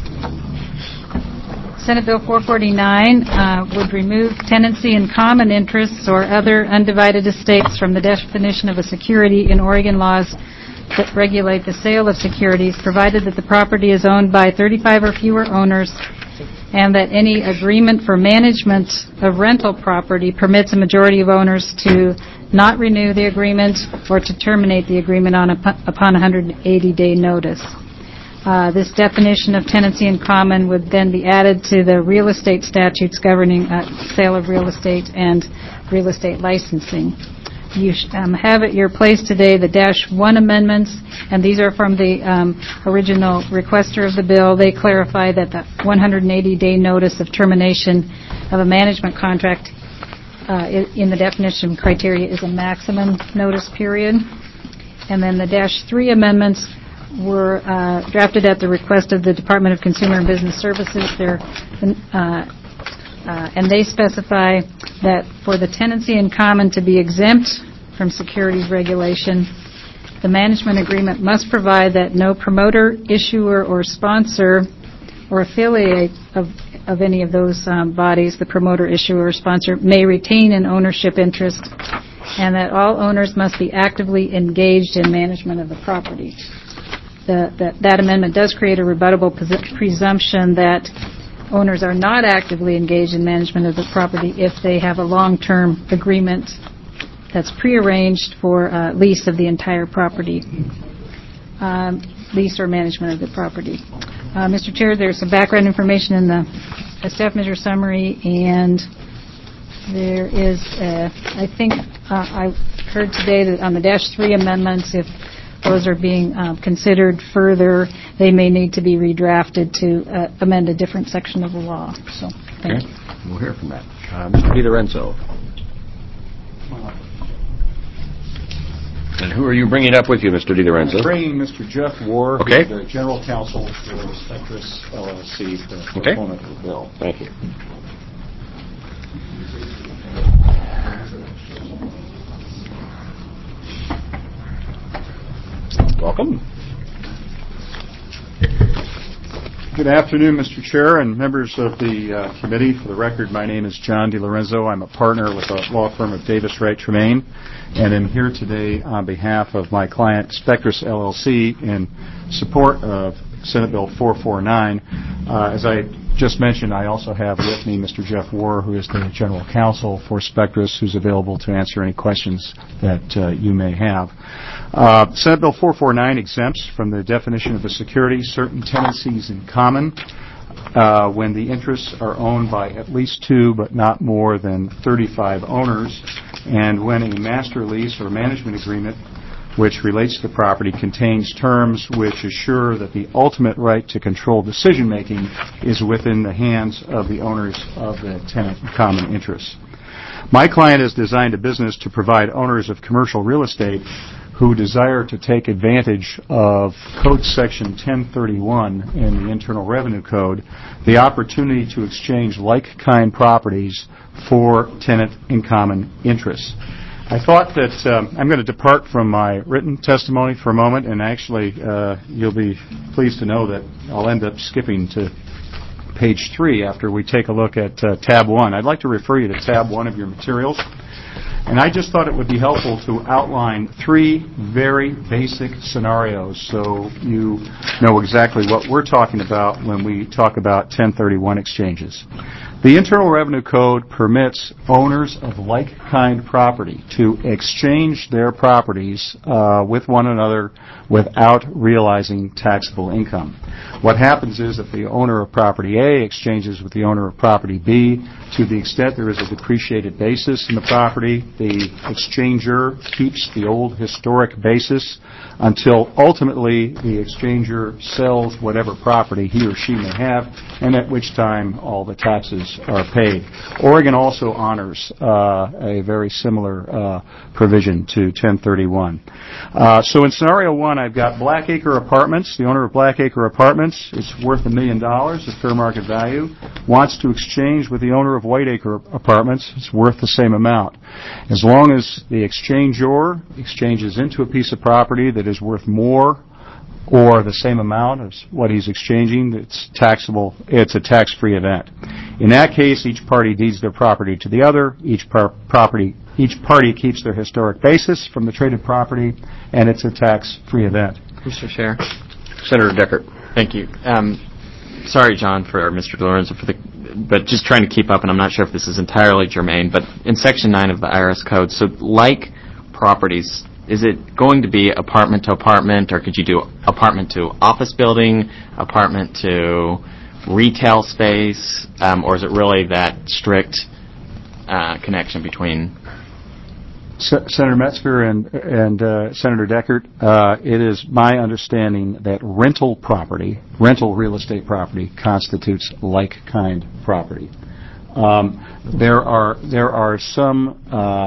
Senate Bill 449 would remove tenancy in common interests or other undivided estates from the definition of a security in Oregon laws that regulate the sale of securities, provided that the property is owned by 35 or fewer owners and that any agreement for management of rental property permits a majority of owners to not renew the agreement or to terminate the agreement upon 180-day notice. This definition of tenancy in common would then be added to the real estate statutes governing sale of real estate and real estate licensing. You have at your place today the -1 amendments, and these are from the original requester of the bill. They clarify that the 180-day notice of termination of a management contract in the definition criteria is a maximum notice period. And then the -3 amendments were drafted at the request of the Department of Consumer and Business Services. And they specify that for the tenancy in common to be exempt from securities regulation, the management agreement must provide that no promoter, issuer, or sponsor or affiliate of any of those bodies, the promoter, issuer, or sponsor, may retain an ownership interest, and that all owners must be actively engaged in management of the property. That amendment does create a rebuttable presumption that owners are not actively engaged in management of the property if they have a long-term agreement that's prearranged for lease of the entire property, lease or management of the property. Mr. Chair, there's some background information in the staff measure summary, and there is, I think, I heard today that on the -3 amendments, if those are being considered further, they may need to be redrafted to amend a different section of the law. So, thank you. We'll hear from that. Mr. DiLorenzo. And who are you bringing up with you, Mr. DiLorenzo? I'm bringing Mr. Jeff War, okay, the General Counsel for Spectrus LLC, the proponent of the bill. Thank you. Welcome. Good afternoon, Mr. Chair and members of the committee. For the record, my name is John DiLorenzo. I'm a partner with the law firm of Davis Wright Tremaine, and I'm here today on behalf of my client, Spectrus LLC, in support of Senate Bill 449. As I just mentioned, I also have with me Mr. Jeff War, who is the General Counsel for Spectrus, who's available to answer any questions that you may have. Senate Bill 449 exempts from the definition of a security certain tenancies in common when the interests are owned by at least 2 but not more than 35 owners. and when a master lease or management agreement which relates to the property contains terms which assure that the ultimate right to control decision-making is within the hands of the owners of the tenant in common interest. My client has designed a business to provide owners of commercial real estate who desire to take advantage of Code Section 1031 in the Internal Revenue Code the opportunity to exchange like-kind properties for tenant in common interests. I thought that I'm going to depart from my written testimony for a moment, and actually you'll be pleased to know that I'll end up skipping to page 3 after we take a look at tab 1. I'd like to refer you to tab 1 of your materials, and I just thought it would be helpful to outline 3 very basic scenarios so you know exactly what we're talking about when we talk about 1031 exchanges. The Internal Revenue Code permits owners of like-kind property to exchange their properties with one another without realizing taxable income. What happens is that the owner of property A exchanges with the owner of property B. To the extent there is a depreciated basis in the property, the exchanger keeps the old historic basis until ultimately the exchanger sells whatever property he or she may have, and at which time all the taxes are paid. Oregon also honors a very similar provision to 1031. So in scenario 1, I've got Blackacre Apartments. The owner of Blackacre Apartments is worth $1 million at fair market value, wants to exchange with the owner of Whiteacre Apartments. It's worth the same amount. As long as the exchanger exchanges into a piece of property that is worth more or the same amount as what he's exchanging, it's taxable. It's a tax-free event. In that case, each party deeds their property to the other. Each party keeps their historic basis from the traded property, and it's a tax-free event. Mr. Chair. Senator Deckert. Thank you. Sorry, John, for Mr. Lorenzo, but just trying to keep up, and I'm not sure if this is entirely germane, but in Section 9 of the IRS Code, so like properties, is it going to be apartment to apartment, or could you do apartment to office building, apartment to retail space, or is it really that strict connection between? Senator Metzger and Senator Deckert, it is my understanding that rental real estate property, constitutes like-kind property. There are some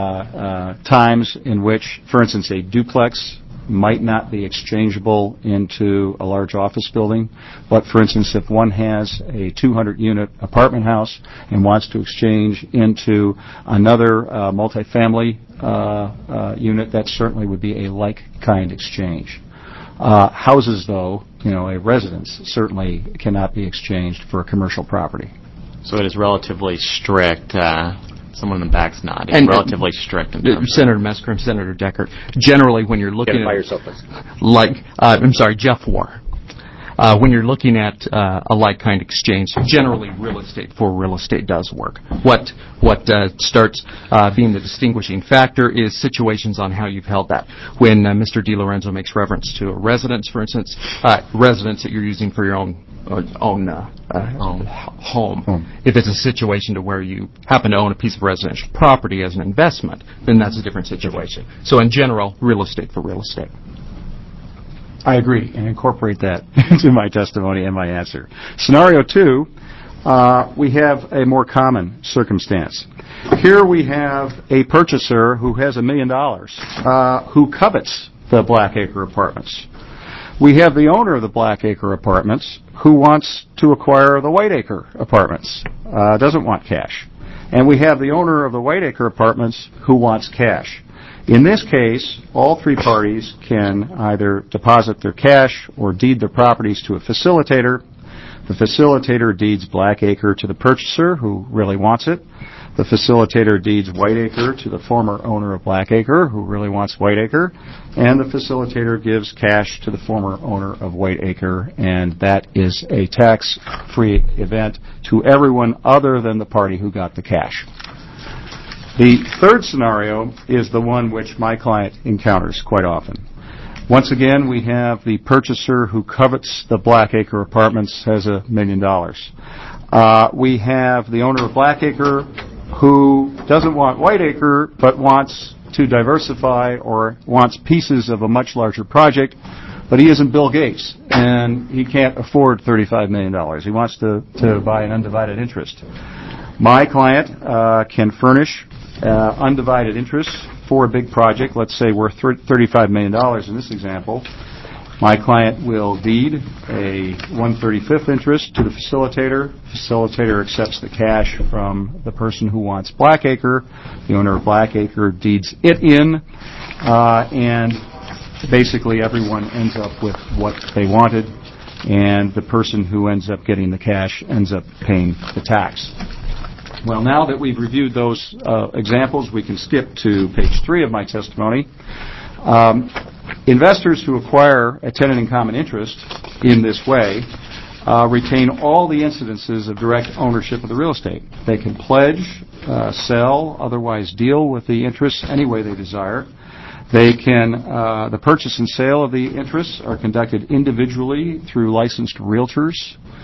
times in which, for instance, a duplex might not be exchangeable into a large office building. But, for instance, if one has a 200-unit apartment house and wants to exchange into another multifamily unit, that certainly would be a like-kind exchange. Houses, though, a residence, certainly cannot be exchanged for a commercial property. So it is relatively strict. Someone in the back's nodding. And relatively strict in terms Senator Metzger and Senator Deckert. Generally, when you're looking at yourself, please. Jeff War. When you're looking at a like-kind exchange, generally real estate does work. What starts being the distinguishing factor is situations on how you've held that. When Mr. DiLorenzo makes reference to a residence, for instance, residence that you're using for your own home. If it's a situation to where you happen to own a piece of residential property as an investment, then that's a different situation. So in general, real estate for real estate. I agree, and incorporate that into my testimony and my answer. Scenario 2, we have a more common circumstance. Here we have a purchaser who has $1 million, who covets the Blackacre Apartments. We have the owner of the Blackacre Apartments who wants to acquire the Whiteacre Apartments, doesn't want cash. And we have the owner of the Whiteacre Apartments who wants cash. In this case, all three parties can either deposit their cash or deed their properties to a facilitator. The facilitator deeds Blackacre to the purchaser who really wants it. The facilitator deeds Whiteacre to the former owner of Blackacre who really wants Whiteacre. And the facilitator gives cash to the former owner of Whiteacre, and that is a tax-free event to everyone other than the party who got the cash. The third scenario is the one which my client encounters quite often. Once again, we have the purchaser who covets the Blackacre Apartments, has $1 million. We have the owner of Blackacre who doesn't want Whiteacre but wants to diversify or wants pieces of a much larger project, but he isn't Bill Gates and he can't afford $35 million. He wants to buy an undivided interest. My client can furnish undivided interest for a big project, let's say worth $35 million in this example. My client will deed a 1/35th interest to the facilitator. Facilitator accepts the cash from the person who wants Blackacre. The owner of Blackacre deeds it in, and basically everyone ends up with what they wanted, and the person who ends up getting the cash ends up paying the tax. Well, now that we've reviewed those examples, we can skip to page 3 of my testimony. Investors who acquire a tenant in common interest in this way retain all the incidences of direct ownership of the real estate. They can pledge, sell, otherwise deal with the interests any way they desire. They can, the purchase and sale of the interests are conducted individually through licensed realtors.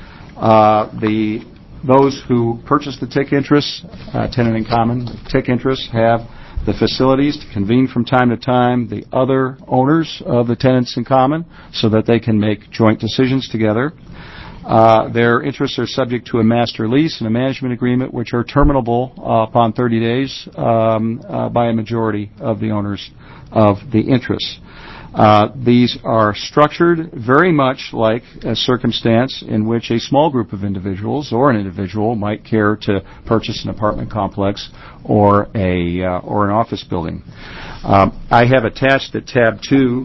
Those who purchase the TIC interests, tenant in common TIC interests, have the facilities to convene from time to time the other owners of the tenants in common so that they can make joint decisions together. Their interests are subject to a master lease and a management agreement, which are terminable upon 30 days by a majority of the owners of the interests. These are structured very much like a circumstance in which a small group of individuals or an individual might care to purchase an apartment complex or an office building. I have attached at tab 2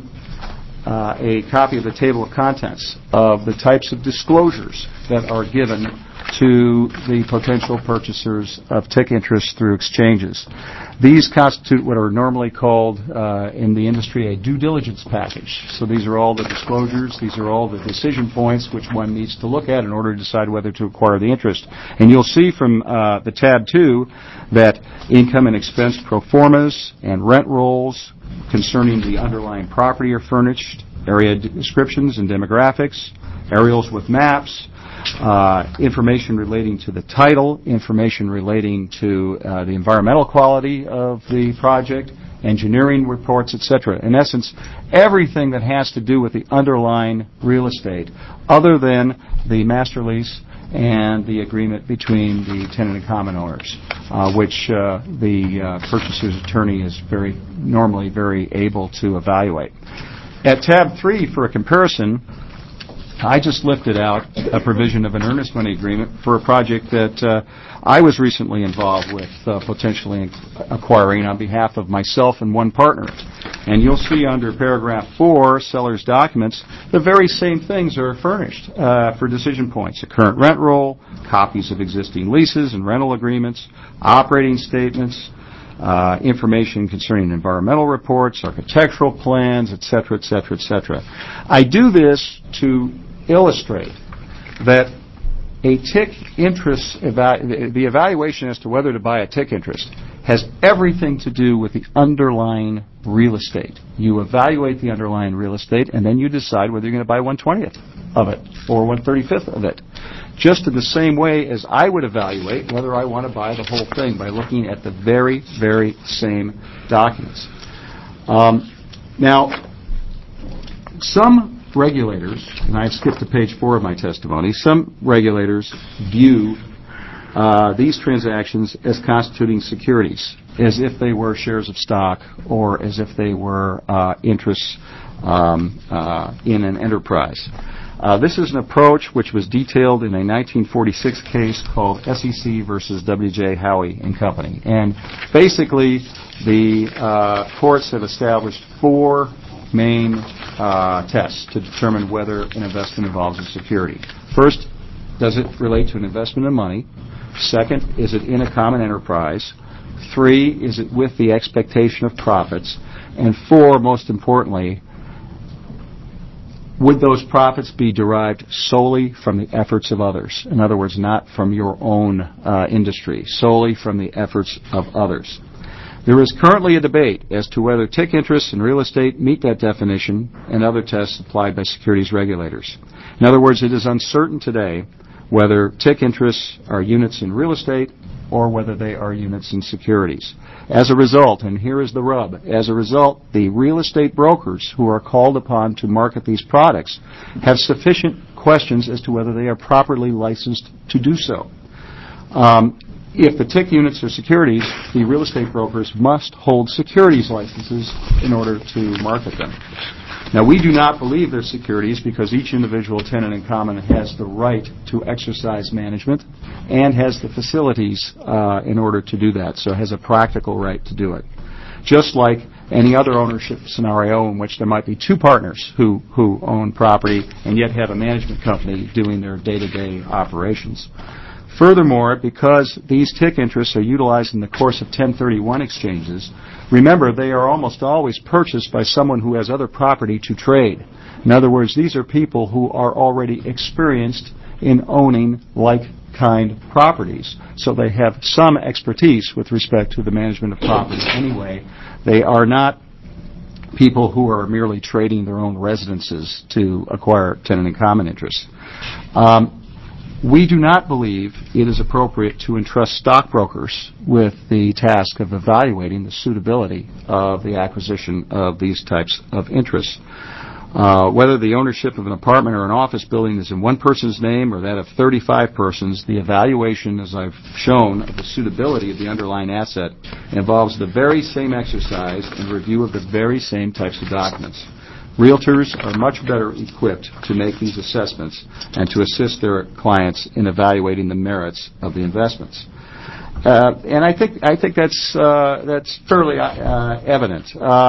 a copy of the table of contents of the types of disclosures that are given to the potential purchasers of TIC interests through exchanges. These constitute what are normally called in the industry a due diligence package. So these are all the disclosures, these are all the decision points which one needs to look at in order to decide whether to acquire the interest. And you'll see from the tab 2 that income and expense pro formas and rent rolls concerning the underlying property are furnished, area descriptions and demographics, aerials with maps, information relating to the title, information relating to the environmental quality of the project, engineering reports, etc. In essence, everything that has to do with the underlying real estate, other than the master lease and the agreement between the tenant and common owners, which the purchaser's attorney is normally very able to evaluate. At tab 3, for a comparison, I just lifted out a provision of an earnest money agreement for a project that I was recently involved with potentially acquiring on behalf of myself and one partner. And you'll see under paragraph 4, seller's documents, the very same things are furnished for decision points. A current rent roll, copies of existing leases and rental agreements, operating statements, information concerning environmental reports, architectural plans, etc., etc., etc. I do this to illustrate that a TIC interest, the evaluation as to whether to buy a TIC interest, has everything to do with the underlying real estate. You evaluate the underlying real estate, and then you decide whether you're going to buy 1/20th of it or 1/35th of it. Just in the same way as I would evaluate whether I want to buy the whole thing by looking at the very, very same documents. Now, some regulators, and I've skipped to page 4 of my testimony, some regulators view these transactions as constituting securities, as if they were shares of stock or as if they were interests in an enterprise. This is an approach which was detailed in a 1946 case called SEC versus W.J. Howie and Company. And basically, the courts have established 4 main tests to determine whether an investment involves a security. First, does it relate to an investment in money? Second, is it in a common enterprise? 3, is it with the expectation of profits? And 4, most importantly, would those profits be derived solely from the efforts of others? In other words, not from your own industry, solely from the efforts of others. There is currently a debate as to whether TIC interests in real estate meet that definition and other tests applied by securities regulators. In other words, it is uncertain today whether TIC interests are units in real estate or whether they are units and securities. As a result, and here is the rub, as a result, the real estate brokers who are called upon to market these products have sufficient questions as to whether they are properly licensed to do so. If the TIC units are securities, the real estate brokers must hold securities licenses in order to market them. Now, we do not believe they're securities because each individual tenant in common has the right to exercise management and has the facilities in order to do that, so has a practical right to do it. Just like any other ownership scenario in which there might be two partners who own property and yet have a management company doing their day-to-day operations. Furthermore, because these TIC interests are utilized in the course of 1031 exchanges, remember they are almost always purchased by someone who has other property to trade. In other words, these are people who are already experienced in owning like-kind properties. So they have some expertise with respect to the management of property anyway. They are not people who are merely trading their own residences to acquire tenant in common interests. We do not believe it is appropriate to entrust stockbrokers with the task of evaluating the suitability of the acquisition of these types of interests. Whether the ownership of an apartment or an office building is in one person's name or that of 35 persons, the evaluation, as I've shown, of the suitability of the underlying asset involves the very same exercise and review of the very same types of documents. Realtors are much better equipped to make these assessments and to assist their clients in evaluating the merits of the investments. And I think that's fairly evident.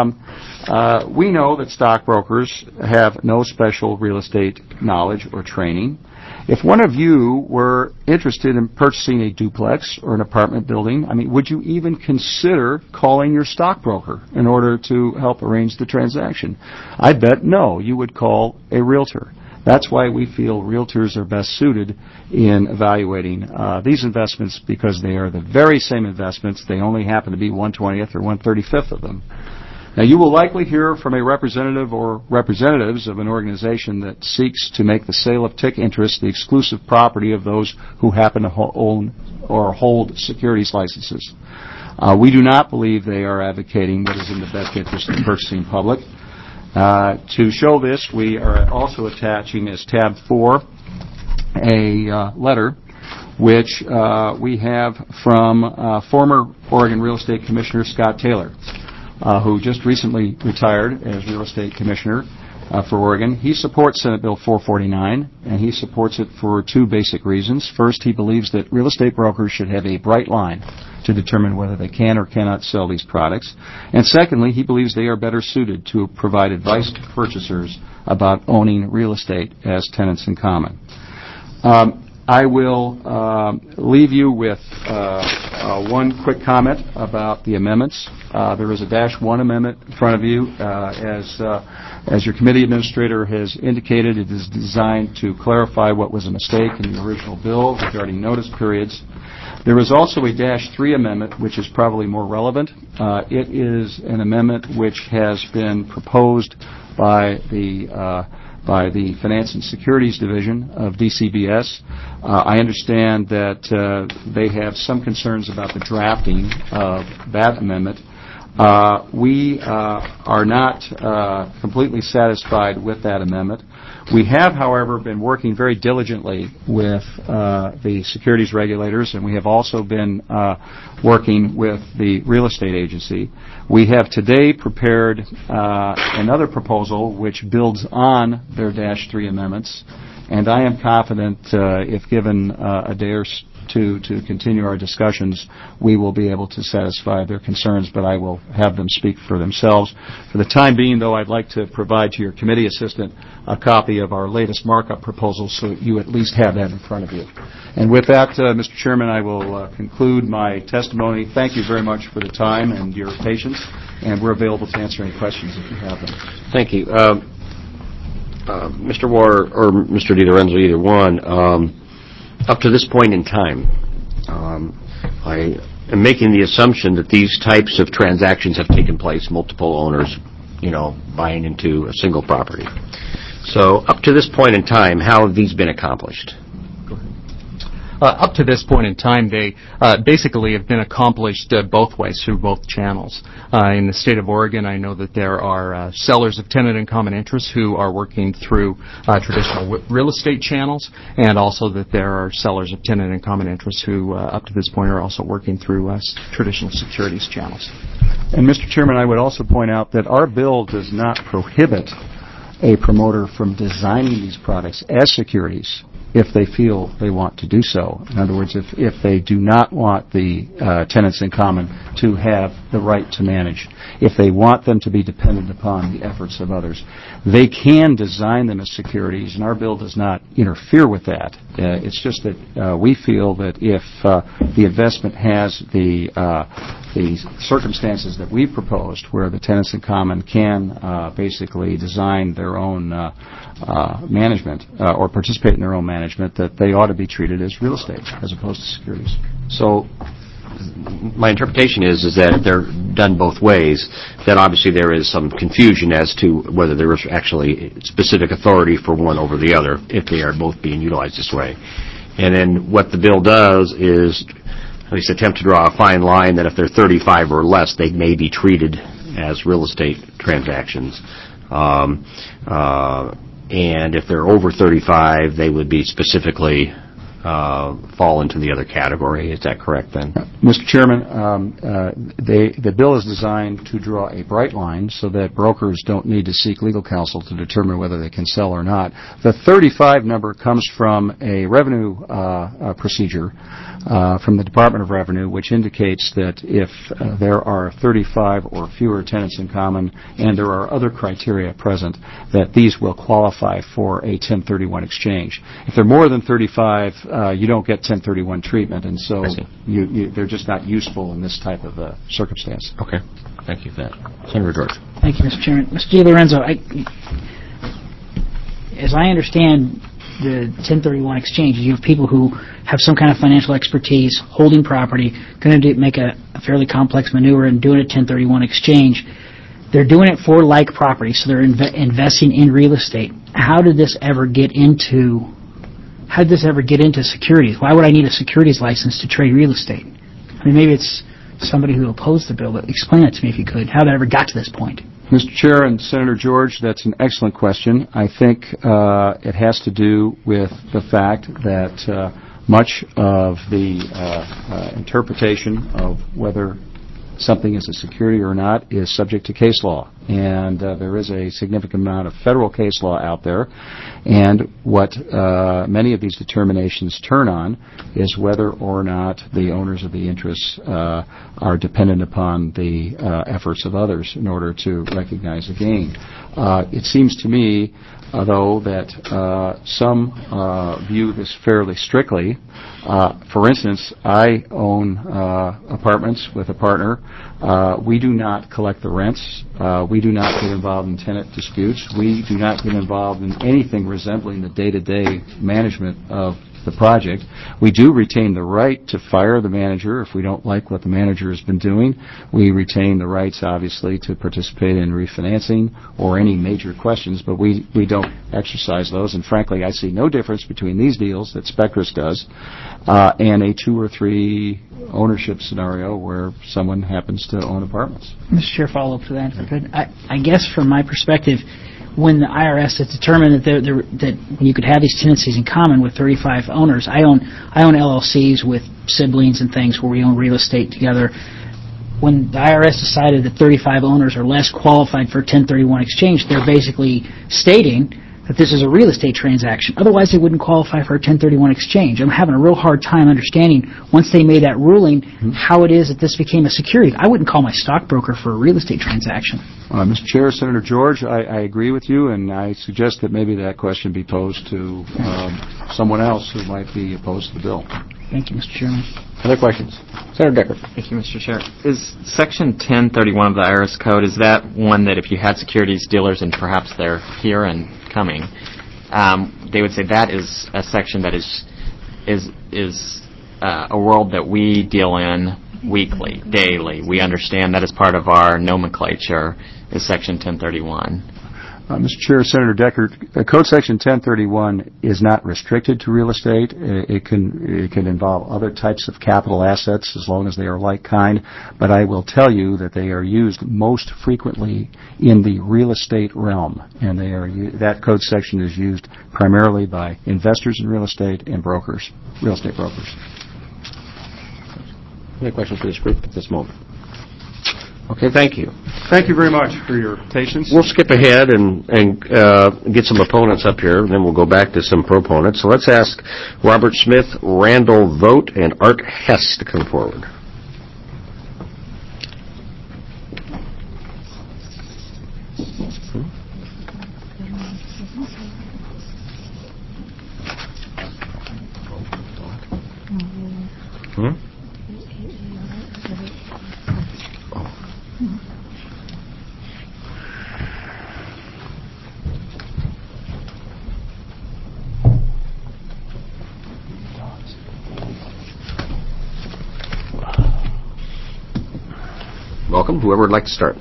We know that stockbrokers have no special real estate knowledge or training. If one of you were interested in purchasing a duplex or an apartment building, would you even consider calling your stockbroker in order to help arrange the transaction? I bet no, you would call a realtor. That's why we feel realtors are best suited in evaluating these investments, because they are the very same investments. They only happen to be 1/20th or 1/35th of them. Now, you will likely hear from a representative or representatives of an organization that seeks to make the sale of TIC interests the exclusive property of those who happen to own or hold securities licenses. We do not believe they are advocating what is in the best interest of the purchasing public. To show this, we are also attaching as tab 4 a letter which we have from former Oregon Real Estate Commissioner Scott Taylor, who just recently retired as Real Estate Commissioner for Oregon. He supports Senate Bill 449, and he supports it for two basic reasons. First, he believes that real estate brokers should have a bright line to determine whether they can or cannot sell these products. And secondly, he believes they are better suited to provide advice to purchasers about owning real estate as tenants in common. I will leave you with one quick comment about the amendments. There is a -1 amendment in front of you. As your committee administrator has indicated, it is designed to clarify what was a mistake in the original bill regarding notice periods. There is also a -3 amendment, which is probably more relevant. It is an amendment which has been proposed by the Finance and Securities Division of DCBS. I understand that they have some concerns about the drafting of that amendment. We are not completely satisfied with that amendment. We have, however, been working very diligently with the securities regulators, and we have also been working with the real estate agency. We have today prepared another proposal which builds on their -3 amendments, and I am confident if given a day or two to continue our discussions, we will be able to satisfy their concerns, but I will have them speak for themselves. For the time being, though, I'd like to provide to your committee assistant a copy of our latest markup proposal so that you at least have that in front of you. And with that, Mr. Chairman, I will conclude my testimony. Thank you very much for the time and your patience, and we're available to answer any questions if you have them. Thank you. Mr. Warr or Mr. DiLorenzo, either one, up to this point in time, I am making the assumption that these types of transactions have taken place, multiple owners, buying into a single property. So up to this point in time, how have these been accomplished? up to this point in time, they basically have been accomplished both ways through both channels. In the state of Oregon, I know that there are sellers of tenant in common interest who are working through traditional real estate channels, and also that there are sellers of tenant in common interest who, up to this point, are also working through traditional securities channels. And Mr. Chairman, I would also point out that our bill does not prohibit a promoter from designing these products as securities if they feel they want to do so. In other words, if they do not want the tenants in common to have the right to manage, if they want them to be dependent upon the efforts of others, they can design them as securities, and our bill does not interfere with that. It's just that we feel that if the investment has the circumstances that we've proposed, where the tenants in common can basically design their own management or participate in their own management, that they ought to be treated as real estate as opposed to securities. So my interpretation is that if they're done both ways, then obviously there is some confusion as to whether there is actually specific authority for one over the other if they are both being utilized this way. And then what the bill does is at least attempt to draw a fine line that if they're 35 or less, they may be treated as real estate transactions. And if they're over 35, they would be specifically fall into the other category. Is that correct, then? Mr. Chairman, the bill is designed to draw a bright line so that brokers don't need to seek legal counsel to determine whether they can sell or not. The 35 number comes from a revenue procedure from the Department of Revenue, which indicates that if there are 35 or fewer tenants in common and there are other criteria present, that these will qualify for a 1031 exchange. If they're more than 35, you don't get 1031 treatment, and so they're just not useful in this type of circumstance. Okay. Thank you for that. Senator George. Thank you, Mr. Chairman. Mr. DiLorenzo, as I understand the 1031 exchange, you have people who have some kind of financial expertise, holding property, going to make a fairly complex maneuver and doing a 1031 exchange. They're doing it for like property, so they're investing in real estate. How did this ever get into securities? Why would I need a securities license to trade real estate? I mean, maybe it's somebody who opposed the bill, but explain that to me if you could, how that ever got to this point. Mr. Chair and Senator George, that's an excellent question. I think it has to do with the fact that much of the interpretation of whether something is a security or not is subject to case law. And there is a significant amount of federal case law out there. And what many of these determinations turn on is whether or not the owners of the interests are dependent upon the efforts of others in order to recognize a gain. It seems to me, though, that some view this fairly strictly. For instance, I own apartments with a partner. We do not collect the rents. We do not get involved in tenant disputes. We do not get involved in anything resembling the day-to-day management of the project. We do retain the right to fire the manager if we don't like what the manager has been doing. We retain the rights, obviously, to participate in refinancing or any major questions, but we don't exercise those. And frankly, I see no difference between these deals that Spectrus does and a 2 or 3 ownership scenario where someone happens to own apartments. Mr. Chair, follow up to that if I could. I guess from my perspective, when the IRS has determined that you could have these tenancies in common with 35 owners, I own LLCs with siblings and things where we own real estate together. When the IRS decided that 35 owners are less qualified for 1031 exchange, they're basically stating that this is a real estate transaction. Otherwise, they wouldn't qualify for a 1031 exchange. I'm having a real hard time understanding, once they made that ruling, how it is that this became a security. I wouldn't call my stockbroker for a real estate transaction. Mr. Chair, Senator George, I agree with you, and I suggest that maybe that question be posed to someone else who might be opposed to the bill. Thank you, Mr. Chairman. Other questions? Senator Decker. Thank you, Mr. Chair. Is Section 1031 of the IRS Code, is that one that if you had securities dealers and perhaps they're here and coming, they would say that is a section that is a world that we deal in weekly, daily. We understand that as part of our nomenclature is Section 1031. Mr. Chair, Senator Decker, Code Section 1031 is not restricted to real estate. It can involve other types of capital assets as long as they are like kind. But I will tell you that they are used most frequently in the real estate realm, and that code section is used primarily by investors in real estate and brokers, real estate brokers. Any questions for this group at this moment? Okay, thank you. Thank you very much for your patience. We'll skip ahead and get some opponents up here, and then we'll go back to some proponents. So let's ask Robert Smith, Randall Vogt, and Art Hess to come forward. Welcome. Whoever would like to start.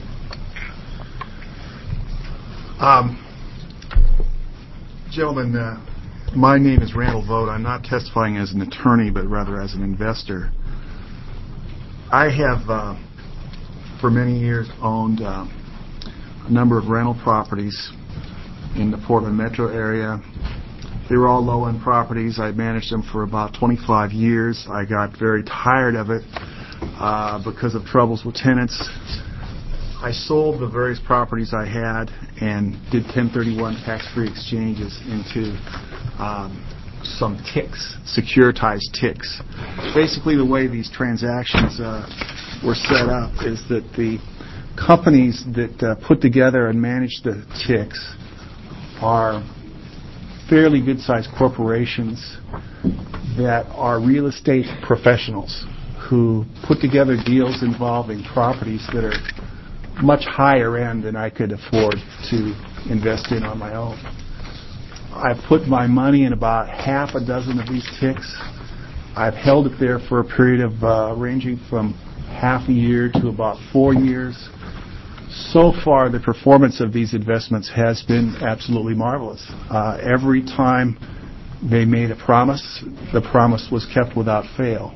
Gentlemen, my name is Randall Vogt. I'm not testifying as an attorney, but rather as an investor. I have, for many years, owned a number of rental properties in the Portland metro area. They were all low-end properties. I managed them for about 25 years. I got very tired of it because of troubles with tenants. I sold the various properties I had and did 1031 tax-free exchanges into some TICs, securitized TICs. Basically, the way these transactions were set up is that the companies that put together and manage the TICs are fairly good-sized corporations that are real estate professionals who put together deals involving properties that are much higher end than I could afford to invest in on my own. I've put my money in about half a dozen of these TICs. I've held it there for a period of ranging from half a year to about 4 years. So far, the performance of these investments has been absolutely marvelous. Every time they made a promise, the promise was kept without fail.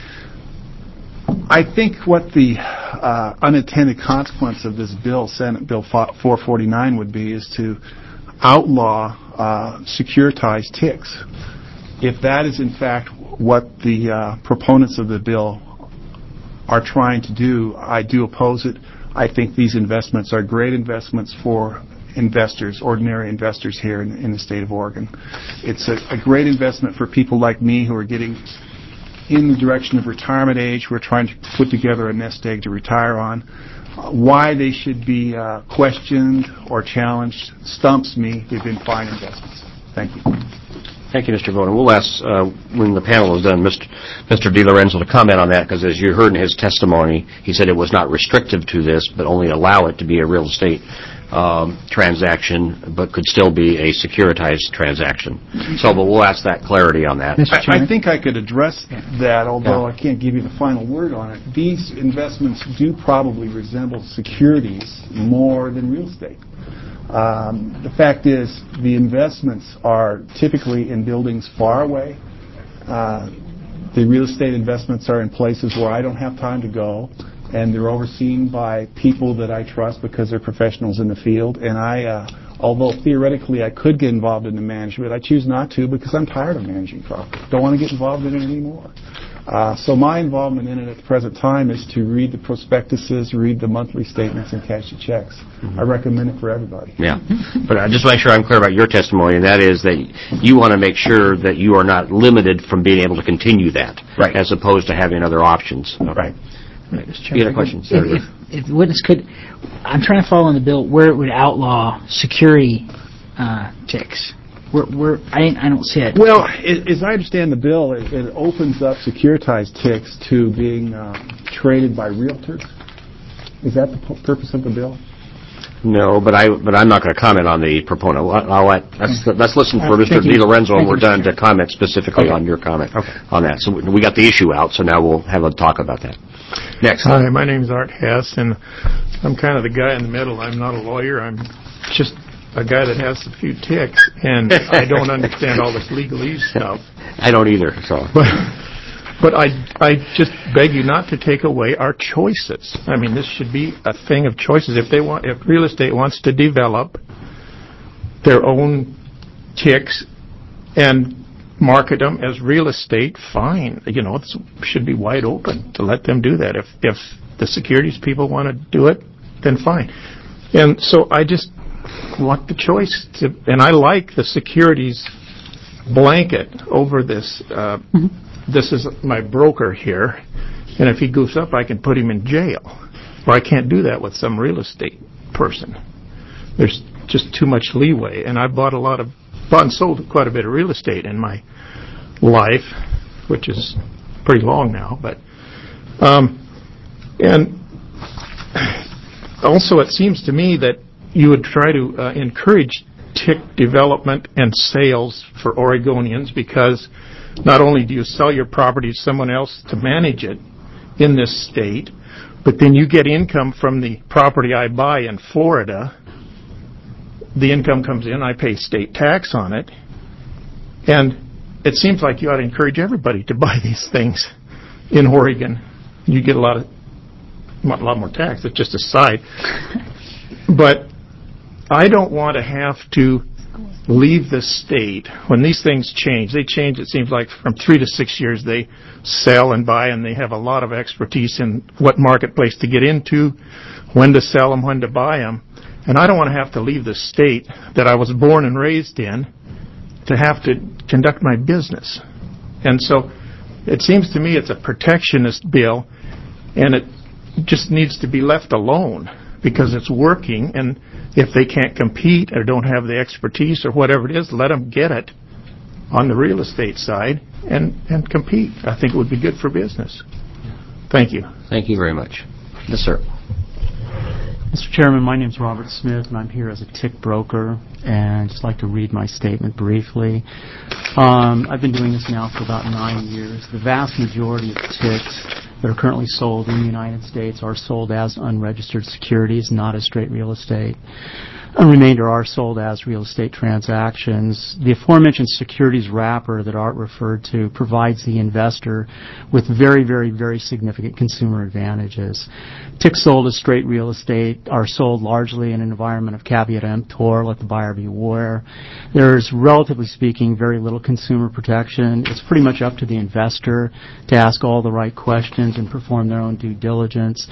I think what the unintended consequence of this bill, Senate Bill 449, would be is to outlaw securitized TICs. If that is in fact what the proponents of the bill are trying to do, I do oppose it. I think these investments are great investments for investors, ordinary investors here in the state of Oregon. It's a great investment for people like me who are getting in the direction of retirement age. We're trying to put together a nest egg to retire on. Why they should be questioned or challenged stumps me. They've been fine investments. Thank you. Thank you, Mr. Vogt. And we'll ask, when the panel is done, Mr. DiLorenzo to comment on that, because as you heard in his testimony, he said it was not restrictive to this, but only allow it to be a real estate transaction, but could still be a securitized transaction. So, but we'll ask that clarity on that. I think I could address that, although I can't give you the final word on it. These investments do probably resemble securities more than real estate. The fact is, the investments are typically in buildings far away. The real estate investments are in places where I don't have time to go, and they're overseen by people that I trust because they're professionals in the field. And although theoretically I could get involved in the management, I choose not to because I'm tired of managing property. Don't want to get involved in it anymore. So my involvement in it at the present time is to read the prospectuses, read the monthly statements, and cash the checks. Mm-hmm. I recommend it for everybody. Yeah. But I just want to make sure I'm clear about your testimony, and that is that you want to make sure that you are not limited from being able to continue that, right, as opposed to having other options. Right. Right. You had a question, Senator? If the witness could, I'm trying to follow in the bill where it would outlaw security TICs. I don't see it. Well, as I understand the bill, it opens up securitized TICs to being traded by realtors. Is that the purpose of the bill? No, but I'm not going to comment on the proponent. Let's listen for Mr. DiLorenzo when we're done to comment specifically on your comment on that. So we got the issue out, so now we'll have a talk about that. Next. Hi, my name is Art Hess, and I'm kind of the guy in the middle. I'm not a lawyer. I'm just a guy that has a few ticks, and I don't understand all this legalese stuff. I don't either, so. But I just beg you not to take away our choices. I mean, this should be a thing of choices. If real estate wants to develop their own ticks and market them as real estate, fine. You know, it should be wide open to let them do that. If the securities people want to do it, then fine. And so I just want the choice and I like the securities blanket over this. This is my broker here, and if he goofs up, I can put him in jail. Or I can't do that with some real estate person. There's just too much leeway, and I bought and sold quite a bit of real estate in my life, which is pretty long now. But and also, it seems to me that you would try to encourage tick development and sales for Oregonians, because not only do you sell your property to someone else to manage it in this state, but then you get income from the property I buy in Florida. The income comes in, I pay state tax on it, and it seems like you ought to encourage everybody to buy these things in Oregon. You get a lot more tax. It's just a side. But I don't want to have to leave the state. When these things change, it seems like from 3 to 6 years they sell and buy, and they have a lot of expertise in what marketplace to get into, when to sell them, when to buy them. And I don't want to have to leave the state that I was born and raised in to have to conduct my business. And so it seems to me it's a protectionist bill, and it just needs to be left alone because it's working. And if they can't compete or don't have the expertise or whatever it is, let them get it on the real estate side and compete. I think it would be good for business. Thank you. Thank you very much. Yes, sir. Mr. Chairman, my name is Robert Smith, and I'm here as a tick broker, and I'd just like to read my statement briefly. I've been doing this now for about 9 years. The vast majority of ticks that are currently sold in the United States are sold as unregistered securities, not as straight real estate. A remainder are sold as real estate transactions. The aforementioned securities wrapper that Art referred to provides the investor with very, very, very significant consumer advantages. Ticks sold as straight real estate are sold largely in an environment of caveat emptor, let the buyer beware. There's, relatively speaking, very little consumer protection. It's pretty much up to the investor to ask all the right questions and perform their own due diligence.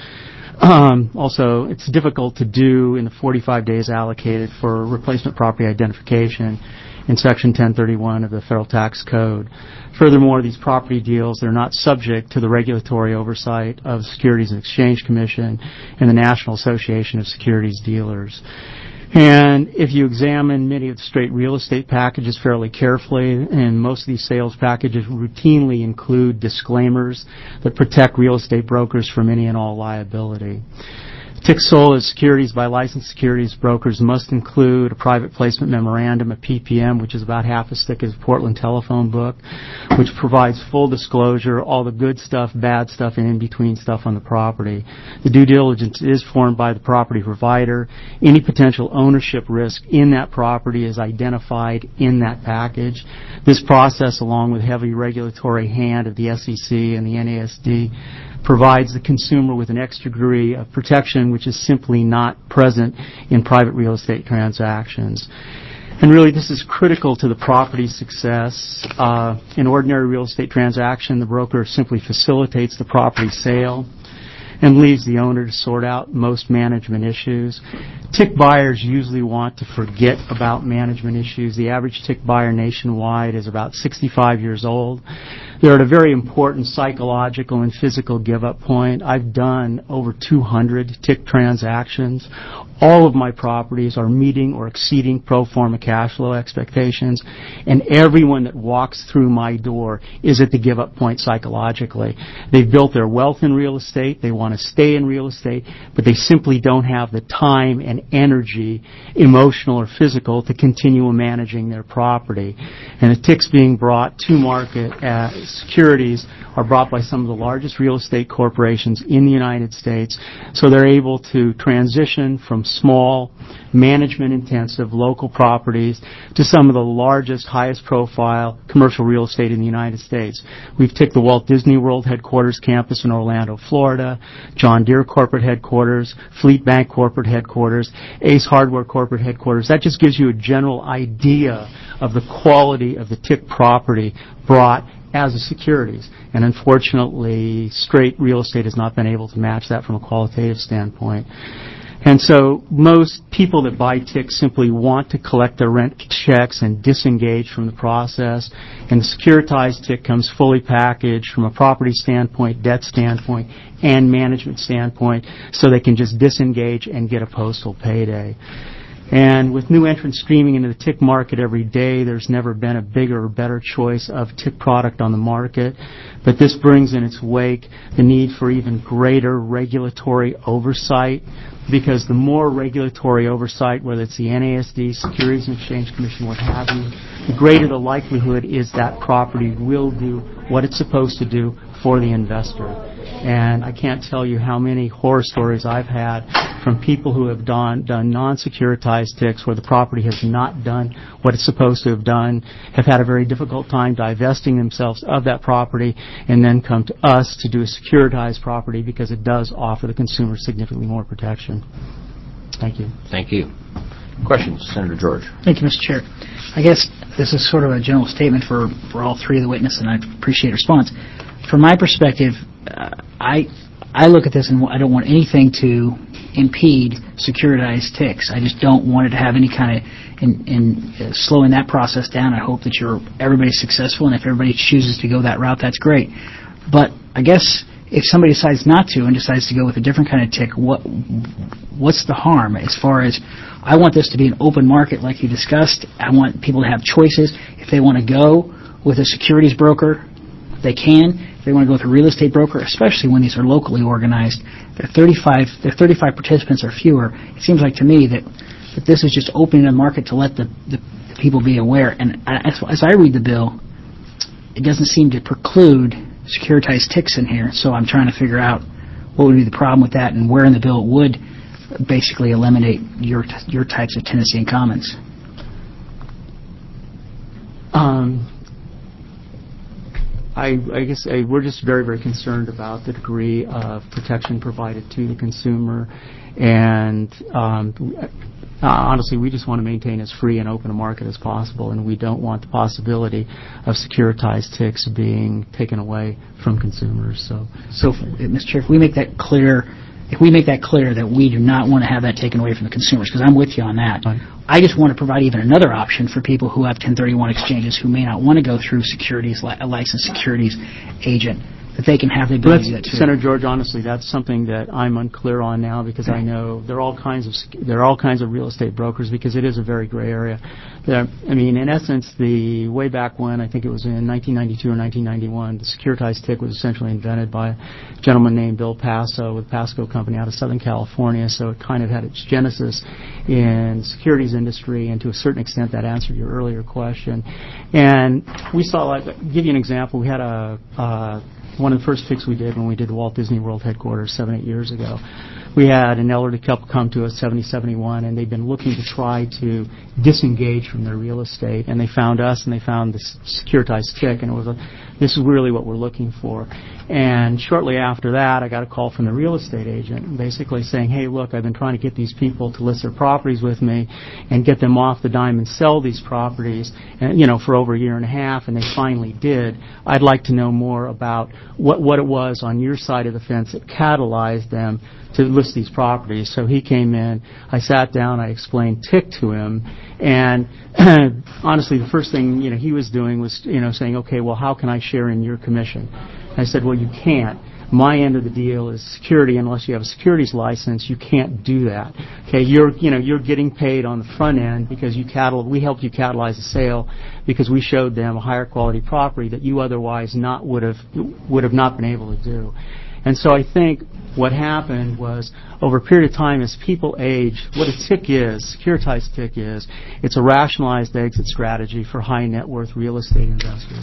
Also, it's difficult to do in the 45 days allocated for replacement property identification in Section 1031 of the Federal Tax Code. Furthermore, these property deals, they're not subject to the regulatory oversight of the Securities and Exchange Commission and the National Association of Securities Dealers. And if you examine many of the straight real estate packages fairly carefully, and most of these sales packages routinely include disclaimers that protect real estate brokers from any and all liability. Ticks sold as securities by licensed securities brokers must include a private placement memorandum, a PPM, which is about half as thick as a Portland telephone book, which provides full disclosure, all the good stuff, bad stuff, and in-between stuff on the property. The due diligence is formed by the property provider. Any potential ownership risk in that property is identified in that package. This process, along with heavy regulatory hand of the SEC and the NASD, provides the consumer with an extra degree of protection which is simply not present in private real estate transactions. And really, this is critical to the property's success. In ordinary real estate transaction, the broker simply facilitates the property sale and leaves the owner to sort out most management issues. Tick buyers usually want to forget about management issues. The average tick buyer nationwide is about 65 years old. They're at a very important psychological and physical give-up point. I've done over 200 tick transactions. All of my properties are meeting or exceeding pro forma cash flow expectations, and everyone that walks through my door is at the give-up point psychologically. They've built their wealth in real estate. They want to stay in real estate, but they simply don't have the time and energy, emotional or physical, to continue managing their property. And the ticks being brought to market securities are brought by some of the largest real estate corporations in the United States, so they're able to transition from small, management-intensive local properties to some of the largest, highest-profile commercial real estate in the United States. We've ticked the Walt Disney World headquarters campus in Orlando, Florida, John Deere corporate headquarters, Fleet Bank corporate headquarters, Ace Hardware corporate headquarters. That just gives you a general idea of the quality of the TIC property brought as a securities. And unfortunately, straight real estate has not been able to match that from a qualitative standpoint. And so most people that buy TIC simply want to collect their rent checks and disengage from the process. And the securitized TIC comes fully packaged from a property standpoint, debt standpoint, and management standpoint, so they can just disengage and get a postal payday. And with new entrants streaming into the TIC market every day, there's never been a bigger or better choice of TIC product on the market. But this brings in its wake the need for even greater regulatory oversight, because the more regulatory oversight, whether it's the NASD, Securities and Exchange Commission, what have you, the greater the likelihood is that property will do what it's supposed to do for the investor. And I can't tell you how many horror stories I've had from people who have done non-securitized TICs where the property has not done what it's supposed to have done, have had a very difficult time divesting themselves of that property, and then come to us to do a securitized property because it does offer the consumer significantly more protection. Thank you. Thank you. Questions? Senator George. Thank you, Mr. Chair. I guess this is sort of a general statement for all three of the witnesses, and I appreciate your response. From my perspective, I look at this and I don't want anything to impede securitized TICs. I just don't want it to have any kind of in slowing that process down. I hope that everybody's successful, and if everybody chooses to go that route, that's great. But I guess if somebody decides not to and decides to go with a different kind of TIC, what's the harm? As far as I want this to be an open market like you discussed. I want people to have choices. If they want to go with a securities broker, they can. If they want to go with a real estate broker, especially when these are locally organized, there are 35 participants or fewer. It seems like to me that this is just opening the market to let the people be aware. And as I read the bill, it doesn't seem to preclude securitized TICs in here. So I'm trying to figure out what would be the problem with that and where in the bill it would basically eliminate your types of tenancy in commons. I guess we're just very, very concerned about the degree of protection provided to the consumer, and honestly, we just want to maintain as free and open a market as possible, and we don't want the possibility of securitized TICs being taken away from consumers. So, Mr. Chair, if we make that clear that we do not want to have that taken away from the consumers, because I'm with you on that. Right. I just want to provide even another option for people who have 1031 exchanges who may not want to go through a licensed securities agent, that they can have the ability to do that too. Senator George, honestly, that's something that I'm unclear on now, because I know there are all kinds of real estate brokers, because it is a very gray area. I mean, in essence, way back when, I think it was in 1992 or 1991, the securitized TIC was essentially invented by a gentleman named Bill Paso with Pasco Company out of Southern California. So it kind of had its genesis in the securities industry, and to a certain extent, that answered your earlier question. And we saw, give you an example. We had one of the first TICs we did when we did the Walt Disney World headquarters 7-8 years ago. We had an elderly couple come to us, 70-71, and they'd been looking to try to disengage from their real estate, and they found us, and they found the securitized TIC, and it was this is really what we're looking for. And shortly after that, I got a call from the real estate agent basically saying, hey, look, I've been trying to get these people to list their properties with me and get them off the dime and sell these properties, for over a year and a half, and they finally did. I'd like to know more about what it was on your side of the fence that catalyzed them to list these properties. So he came in, I sat down, I explained TIC to him, and honestly, the first thing he was doing was saying, okay, well, how can I share in your commission? I said, well, you can't. My end of the deal is security. Unless you have a securities license, you can't do that. Okay, you're getting paid on the front end because we helped you catalyze a sale because we showed them a higher quality property that you otherwise would have not been able to do. And so I think what happened was, over a period of time, as people age, what a TIC is, securitized TIC is, it's a rationalized exit strategy for high net worth real estate investors.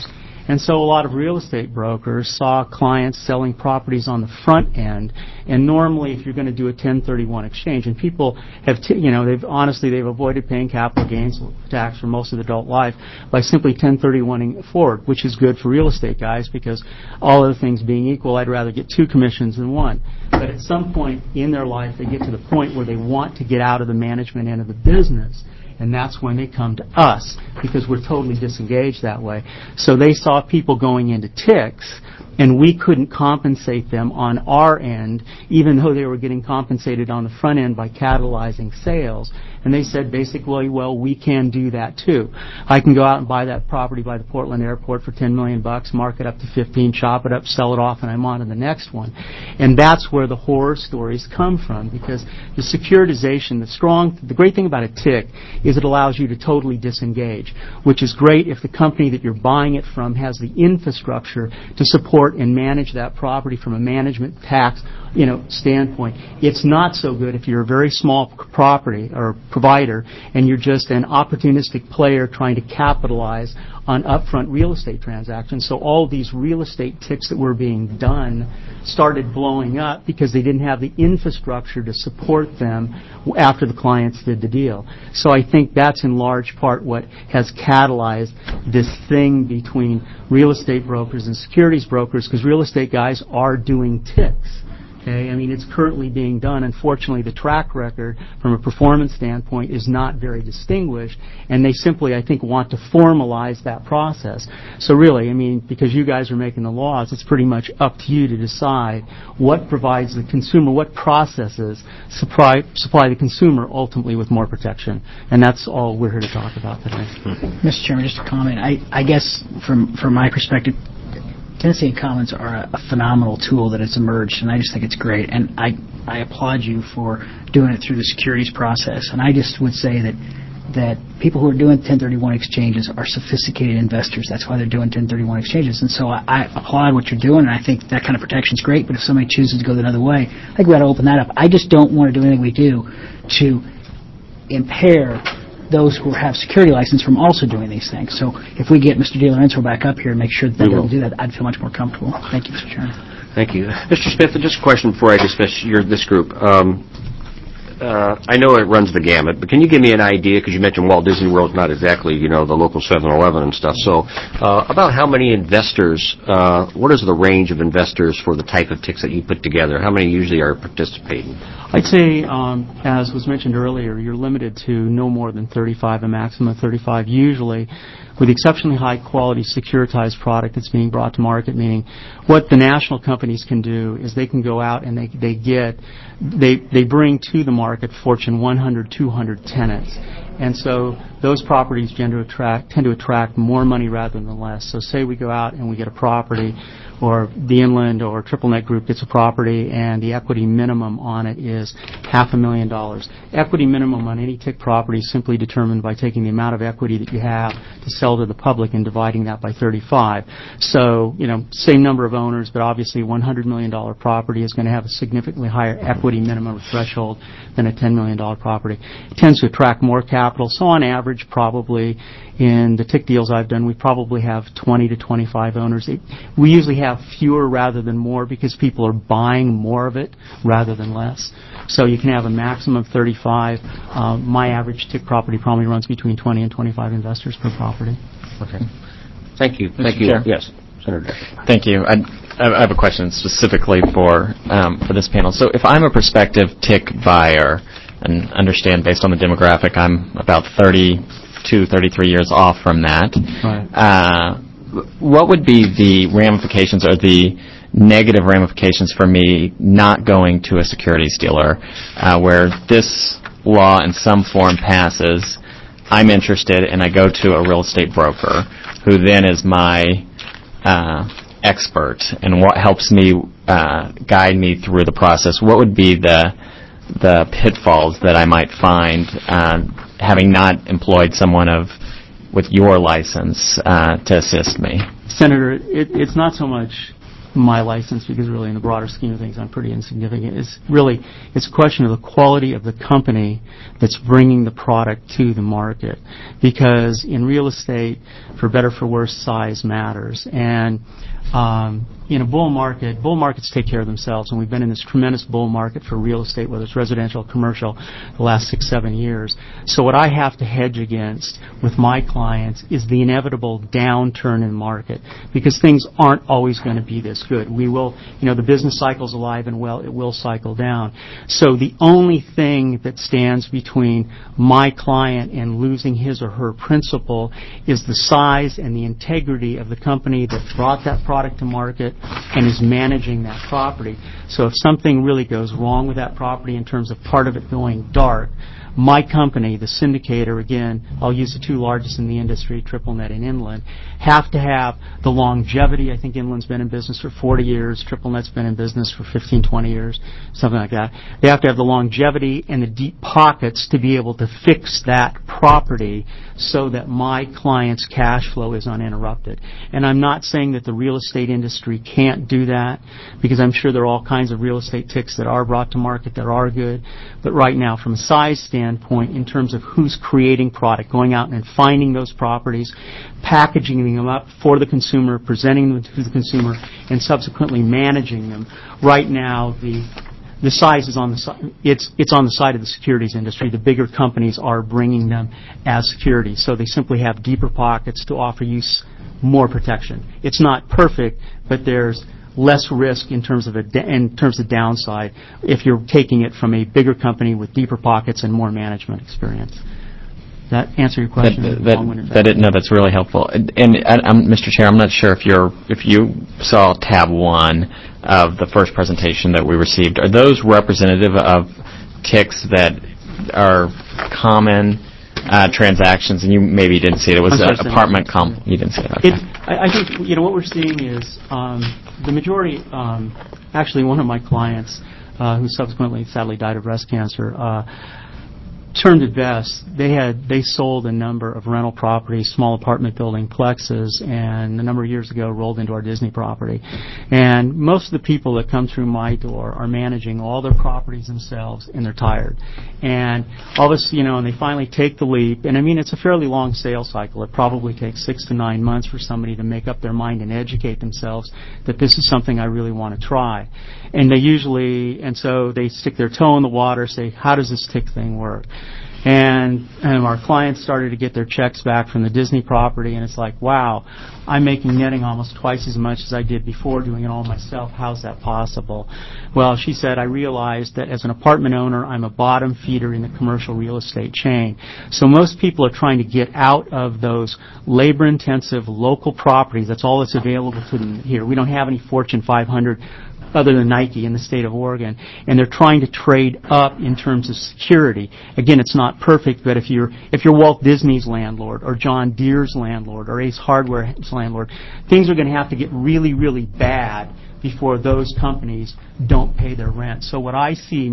And so a lot of real estate brokers saw clients selling properties on the front end. And normally, if you're going to do a 1031 exchange, and people have, they've avoided paying capital gains tax for most of their adult life by simply 1031ing forward, which is good for real estate guys because all other things being equal, I'd rather get 2 commissions than 1. But at some point in their life, they get to the point where they want to get out of the management end of the business. And that's when they come to us because we're totally disengaged that way. So they saw people going into TICs, and we couldn't compensate them on our end, even though they were getting compensated on the front end by catalyzing sales. And they said basically, well, we can do that too. I can go out and buy that property by the Portland airport for $10 million, mark it up to 15, chop it up, sell it off, and I'm on to the next one. And that's where the horror stories come from because the securitization, the great thing about a TIC is it allows you to totally disengage, which is great if the company that you're buying it from has the infrastructure to support and manage that property from a management tax standpoint. It's not so good if you're a very small property or provider and you're just an opportunistic player trying to capitalize on upfront real estate transactions. So all these real estate TICs that were being done started blowing up because they didn't have the infrastructure to support them after the clients did the deal. So I think that's in large part what has catalyzed this thing between real estate brokers and securities brokers because real estate guys are doing TICs. Okay? I mean, it's currently being done. Unfortunately, the track record from a performance standpoint is not very distinguished, and they simply, I think, want to formalize that process. So really, I mean, because you guys are making the laws, it's pretty much up to you to decide what provides the consumer, what processes supply the consumer ultimately with more protection. And that's all we're here to talk about today. Mr. Chairman, just a comment. I guess from my perspective, Tennessee Commons are a phenomenal tool that has emerged, and I just think it's great. And I applaud you for doing it through the securities process. And I just would say that people who are doing 1031 exchanges are sophisticated investors. That's why they're doing 1031 exchanges. And so I applaud what you're doing, and I think that kind of protection is great. But if somebody chooses to go another way, I think we ought to open that up. I just don't want to do anything we do to impair those who have security license from also doing these things. So if we get Mr. DiLorenzo back up here and make sure that they don't do that, I'd feel much more comfortable. Thank you, Mr. Chairman. Thank you. Mr. Smith, just a question before I dismiss this group. I know it runs the gamut, but can you give me an idea, because you mentioned Walt Disney World's not exactly, the local 7-Eleven and stuff, so about how many investors, what is the range of investors for the type of TICs that you put together? How many usually are participating? I'd say, as was mentioned earlier, you're limited to no more than 35, a maximum of 35 usually, with exceptionally high quality securitized product that's being brought to market, meaning what the national companies can do is they can go out and they bring to the market Fortune 100, 200 tenants. And so those properties tend to attract more money rather than less. So say we go out and we get a property, or the Inland or Triple Net Group gets a property, and the equity minimum on it is $500,000. Equity minimum on any TIC property is simply determined by taking the amount of equity that you have to sell to the public and dividing that by 35. So, same number of owners, but obviously a $100 million property is going to have a significantly higher equity minimum threshold than a $10 million property. It tends to attract more capital. So on average, probably in the TIC deals I've done, we probably have 20 to 25 owners. We usually have fewer rather than more because people are buying more of it rather than less. So you can have a maximum of 35. My average TIC property probably runs between 20 and 25 investors per property. Okay. Thank you. Thank you. Yes, Senator. Thank you. I have a question specifically for this panel. So if I'm a prospective TIC buyer and understand based on the demographic I'm about 32, 33 years off from that, Right. What would be the ramifications or the negative ramifications for me not going to a securities dealer where this law in some form passes, I'm interested, and I go to a real estate broker who then is my expert and what helps me guide me through the process? What would be the pitfalls that I might find having not employed someone with your license to assist me? Senator, it's not so much my license, because really in the broader scheme of things I'm pretty insignificant, is really it's a question of the quality of the company that's bringing the product to the market. Because in real estate, for better or for worse, size matters. And in a bull market, bull markets take care of themselves, and we've been in this tremendous bull market for real estate, whether it's residential or commercial, the last 6-7 years. So what I have to hedge against with my clients is the inevitable downturn in the market, because things aren't always going to be this good. We will, the business cycle's alive and well, it will cycle down. So the only thing that stands between my client and losing his or her principal is the size and the integrity of the company that brought that product to market and is managing that property. So if something really goes wrong with that property in terms of part of it going dark, my company, the syndicator, again, I'll use the two largest in the industry, TripleNet and Inland, have to have the longevity. I think Inland's been in business for 40 years. TripleNet's been in business for 15, 20 years, something like that. They have to have the longevity and the deep pockets to be able to fix that property so that my client's cash flow is uninterrupted. And I'm not saying that the real estate industry can't do that, because I'm sure there are all kinds of real estate ticks that are brought to market that are good. But right now, from a size standpoint, in terms of who's creating product, going out and finding those properties, packaging them up for the consumer, presenting them to the consumer, and subsequently managing them, right now the size is on the side. It's on the side of the securities industry. The bigger companies are bringing them as securities, so they simply have deeper pockets to offer you more protection. It's not perfect, but there's less risk in terms of downside if you're taking it from a bigger company with deeper pockets and more management experience. That answer your question? No, that's really helpful. And Mr. Chair, I'm not sure if you saw tab 1 of the first presentation that we received. Are those representative of ticks that are common transactions? And you maybe didn't see it. It was an apartment complex. You didn't see it. Okay. I think what we're seeing is the majority. Actually, one of my clients, who subsequently sadly died of breast cancer, termed it best. They sold a number of rental properties, small apartment building plexes, and a number of years ago rolled into our Disney property. And most of the people that come through my door are managing all their properties themselves, and they're tired. And all this, and they finally take the leap. And I mean, it's a fairly long sales cycle. It probably takes 6 to 9 months for somebody to make up their mind and educate themselves that this is something I really want to try. And so they stick their toe in the water, say, how does this tick thing work? And our clients started to get their checks back from the Disney property, and it's like, wow, I'm netting almost twice as much as I did before doing it all myself. How's that possible? Well, she said, I realized that as an apartment owner, I'm a bottom feeder in the commercial real estate chain. So most people are trying to get out of those labor-intensive local properties. That's all that's available to them here. We don't have any Fortune 500 other than Nike in the state of Oregon, and they're trying to trade up in terms of security. Again, it's not perfect, but if you're Walt Disney's landlord or John Deere's landlord or Ace Hardware's landlord, things are going to have to get really, really bad before those companies don't pay their rent. So what I see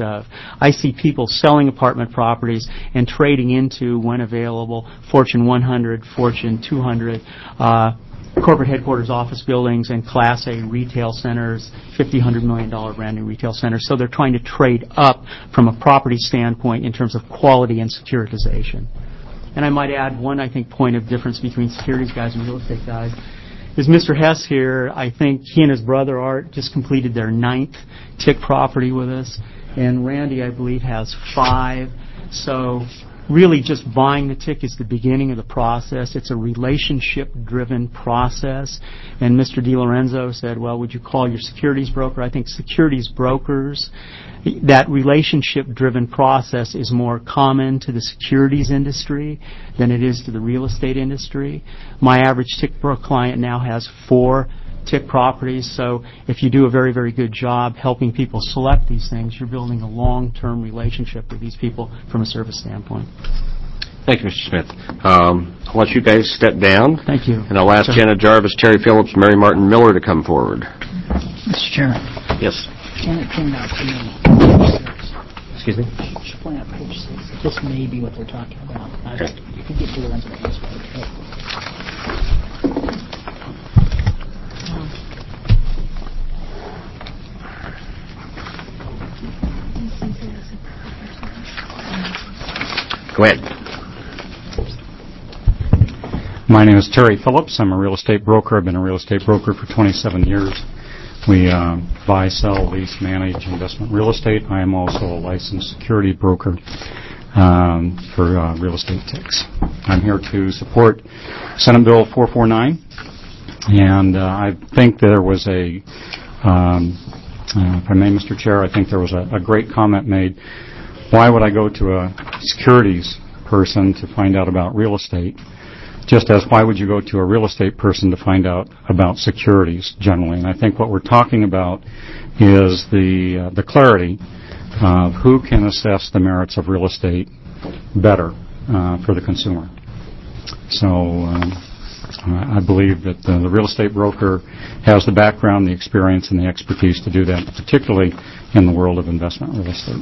I see people selling apartment properties and trading into, when available, Fortune 100, Fortune 200, corporate headquarters office buildings and Class A retail centers, $50, $100 million brand new retail centers. So they're trying to trade up from a property standpoint in terms of quality and securitization. And I might add one, I think, point of difference between securities guys and real estate guys is Mr. Hess here. I think he and his brother Art just completed their 9th TIC property with us. And Randy, I believe, has 5. So really just buying the TIC is the beginning of the process. It's a relationship-driven process. And Mr. DiLorenzo said, well, would you call your securities broker? I think securities brokers, that relationship-driven process is more common to the securities industry than it is to the real estate industry. My average TIC client now has 4 TIC properties, so if you do a very, very good job helping people select these things, you're building a long-term relationship with these people from a service standpoint. Thank you, Mr. Smith. I'll let you guys step down. Thank you. And I'll ask Janet Jarvis, Terry Phillips, Mary Martin Miller to come forward. Mr. Chairman. Yes. Janet pointed out to me. Excuse me? She pointed out page 6. This may be what they're talking about. Okay. You can get to the rest of it. Go ahead. My name is Terry Phillips. I'm a real estate broker. I've been a real estate broker for 27 years. We buy, sell, lease, manage investment real estate. I am also a licensed security broker for real estate TICs. I'm here to support Senate Bill 449, and I think there was if I may, Mr. Chair, I think there was a great comment made. Why would I go to a securities person to find out about real estate? Just as why would you go to a real estate person to find out about securities generally? And I think what we're talking about is the clarity of who can assess the merits of real estate better for the consumer. So I believe that the real estate broker has the background, the experience, and the expertise to do that, particularly in the world of investment real estate.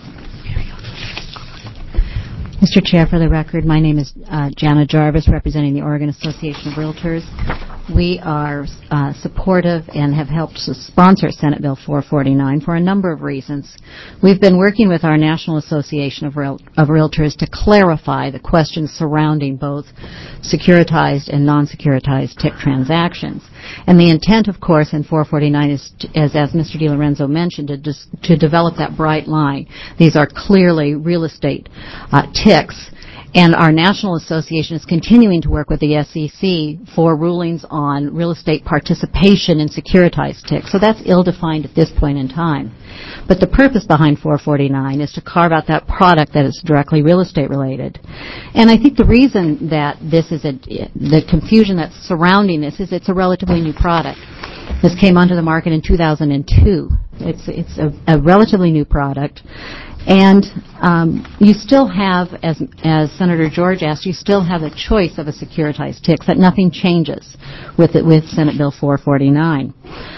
Mr. Chair, for the record, my name is Jana Jarvis, representing the Oregon Association of Realtors. We are supportive and have helped to sponsor Senate Bill 449 for a number of reasons. We've been working with our National Association of Realtors to clarify the questions surrounding both securitized and non-securitized TIC transactions. And the intent, of course, in 449 is, as Mr. DiLorenzo mentioned, to develop that bright line. These are clearly real estate TICs. And our National Association is continuing to work with the SEC for rulings on real estate participation in securitized TICs. So that's ill-defined at this point in time. But the purpose behind 449 is to carve out that product that is directly real estate related. And I think the reason that this is the confusion that's surrounding this is it's a relatively new product. This came onto the market in 2002. It's a relatively new product. And you still have, as Senator George asked, you still have a choice of a securitized TIC, that nothing changes with Senate Bill 449.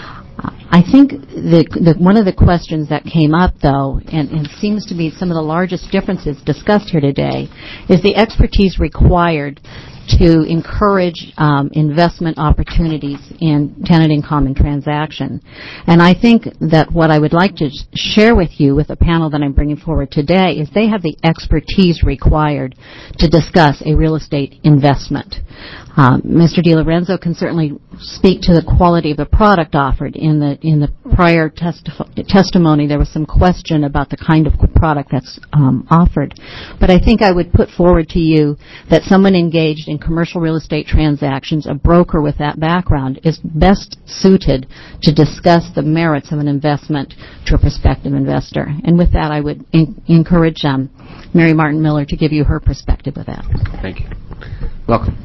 I think one of the questions that came up, though, and seems to be some of the largest differences discussed here today, is the expertise required to encourage investment opportunities in tenant-in-common transaction. And I think that what I would like to share with you with the panel that I'm bringing forward today is they have the expertise required to discuss a real estate investment. Mr. DiLorenzo can certainly speak to the quality of the product offered. In the prior testimony, there was some question about the kind of product that's offered. But I think I would put forward to you that someone engaged in commercial real estate transactions, a broker with that background, is best suited to discuss the merits of an investment to a prospective investor. And with that, I would encourage Mary Martin Miller to give you her perspective of that. Thank you. Welcome.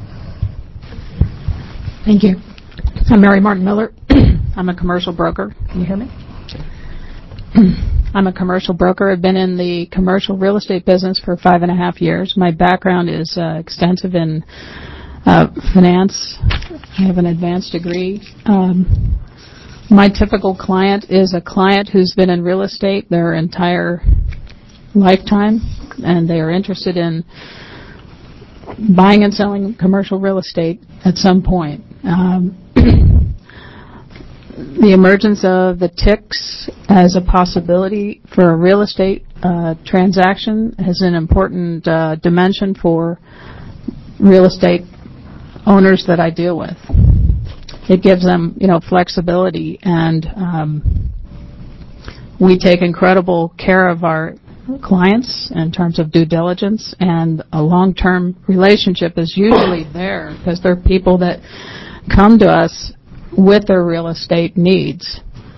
Thank you. I'm Mary Martin Miller. I'm a commercial broker. Can you hear me? I'm a commercial broker. I've been in the commercial real estate business for 5.5 years. My background is extensive in finance. I have an advanced degree. My typical client is a client who's been in real estate their entire lifetime, and they are interested in buying and selling commercial real estate at some point. The emergence of the TICs as a possibility for a real estate transaction is an important dimension for real estate owners that I deal with. It gives them, flexibility, and we take incredible care of our clients in terms of due diligence, and a long-term relationship is usually there because they're people that come to us with their real estate needs.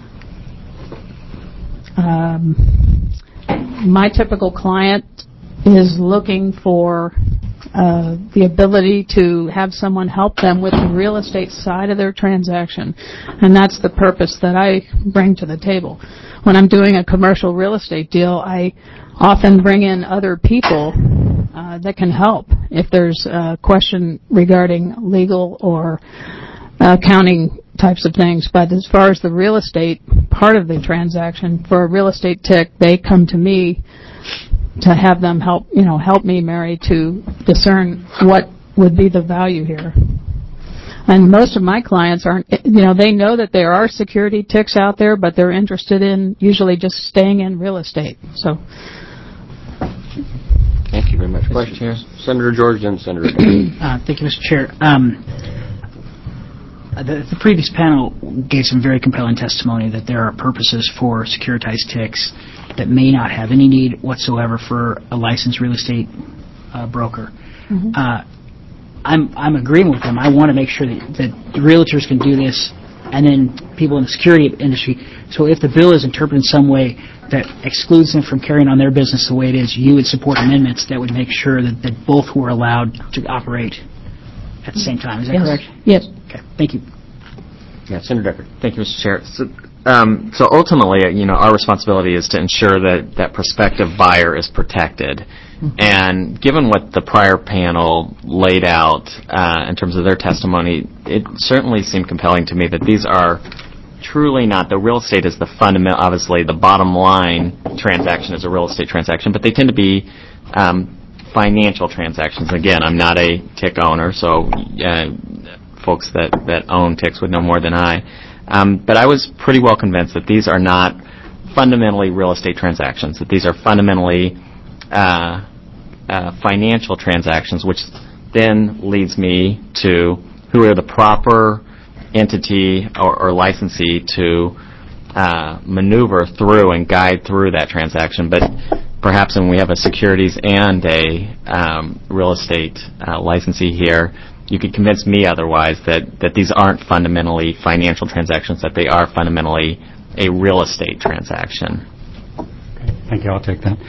My typical client is looking for the ability to have someone help them with the real estate side of their transaction, and that's the purpose that I bring to the table. When I'm doing a commercial real estate deal, I often bring in other people that can help if there's a question regarding legal or accounting types of things. But as far as the real estate part of the transaction, for a real estate TIC, they come to me to have them help me, Mary, to discern what would be the value here. And most of my clients aren't, they know that there are security TICs out there, but they're interested in usually just staying in real estate. So. Thank you very much. Questions? Senator George and Senator. Thank you, Mr. Chair. The previous panel gave some very compelling testimony that there are purposes for securitized TICs that may not have any need whatsoever for a licensed real estate broker. I'm agreeing with them. I want to make sure that realtors can do this, and then people in the security industry. So if the bill is interpreted in some way that excludes them from carrying on their business the way it is, you would support amendments that would make sure that both were allowed to operate at the same time. Is that correct? Yes. Okay. Thank you. Yeah, Senator Decker. Thank you, Mr. Chair. So ultimately, our responsibility is to ensure that prospective buyer is protected. And given what the prior panel laid out in terms of their testimony, it certainly seemed compelling to me that these are truly not, the real estate is the fundamental, obviously the bottom line transaction is a real estate transaction, but they tend to be financial transactions. Again, I'm not a TIC owner, so folks that own TICs would know more than I. But I was pretty well convinced that these are not fundamentally real estate transactions, that these are fundamentally financial transactions, which then leads me to who are the proper entity or licensee to maneuver through and guide through that transaction. But perhaps when we have a securities and a real estate licensee here, you could convince me otherwise that these aren't fundamentally financial transactions, that they are fundamentally a real estate transaction. Thank you. I'll take that.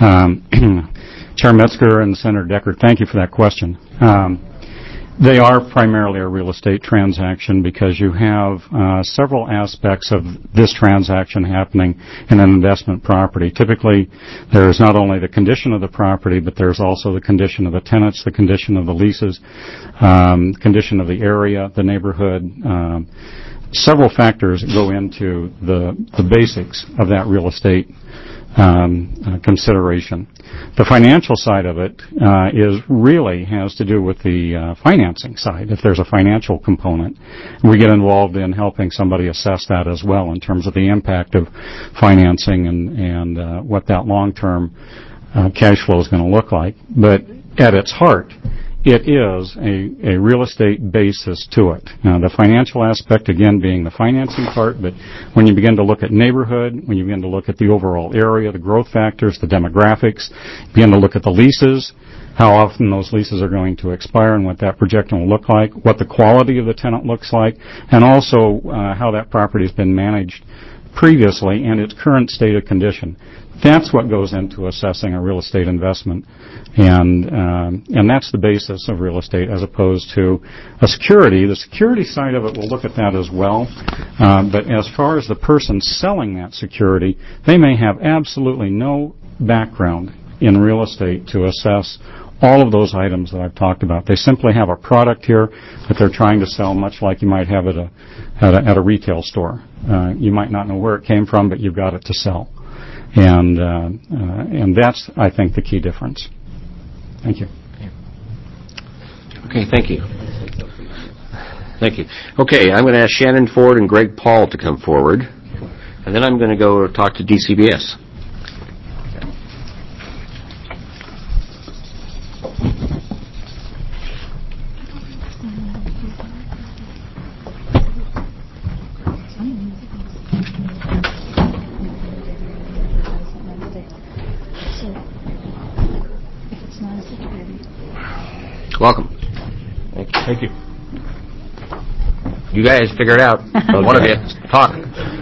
Chair Metzger and Senator Decker, thank you for that question. They are primarily a real estate transaction because you have several aspects of this transaction happening in an investment property. Typically, there's not only the condition of the property, but there's also the condition of the tenants, the condition of the leases, condition of the area, the neighborhood. Several factors go into the basics of that real estate consideration. The financial side of it really has to do with the financing side. If there's a financial component, we get involved in helping somebody assess that as well in terms of the impact of financing and what that long-term cash flow is going to look like. But at its heart, it is a real estate basis to it. Now, the financial aspect, again, being the financing part, but when you begin to look at neighborhood, when you begin to look at the overall area, the growth factors, the demographics, begin to look at the leases, how often those leases are going to expire and what that projection will look like, what the quality of the tenant looks like, and also how that property has been managed previously and its current state of condition. That's what goes into assessing a real estate investment, and that's the basis of real estate as opposed to a security. The security side of it, we'll look at that as well, but as far as the person selling that security, they may have absolutely no background in real estate to assess all of those items that I've talked about. They simply have a product here that they're trying to sell, much like you might have at a retail store. You might not know where it came from, but you've got it to sell. And that's, I think, the key difference. Thank you. Okay, thank you. Thank you. Okay, I'm going to ask Shannon Ford and Greg Paul to come forward, and then I'm going to go talk to DCBS. Welcome. Thank you. You guys figure it out. One of you talk.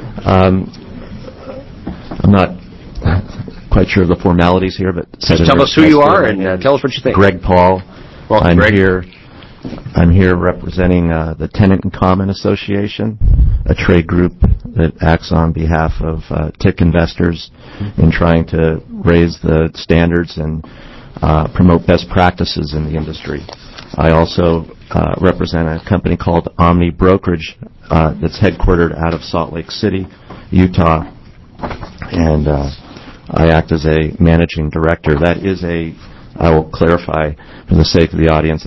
I'm not quite sure of the formalities here, but just tell us who you are and tell us what you think. Greg Paul. Welcome, Greg. I'm here representing the Tenant in Common Association, a trade group that acts on behalf of TIC investors in trying to raise the standards and promote best practices in the industry. I also represent a company called Omni Brokerage that's headquartered out of Salt Lake City, Utah, and I act as a managing director. That is I will clarify for the sake of the audience,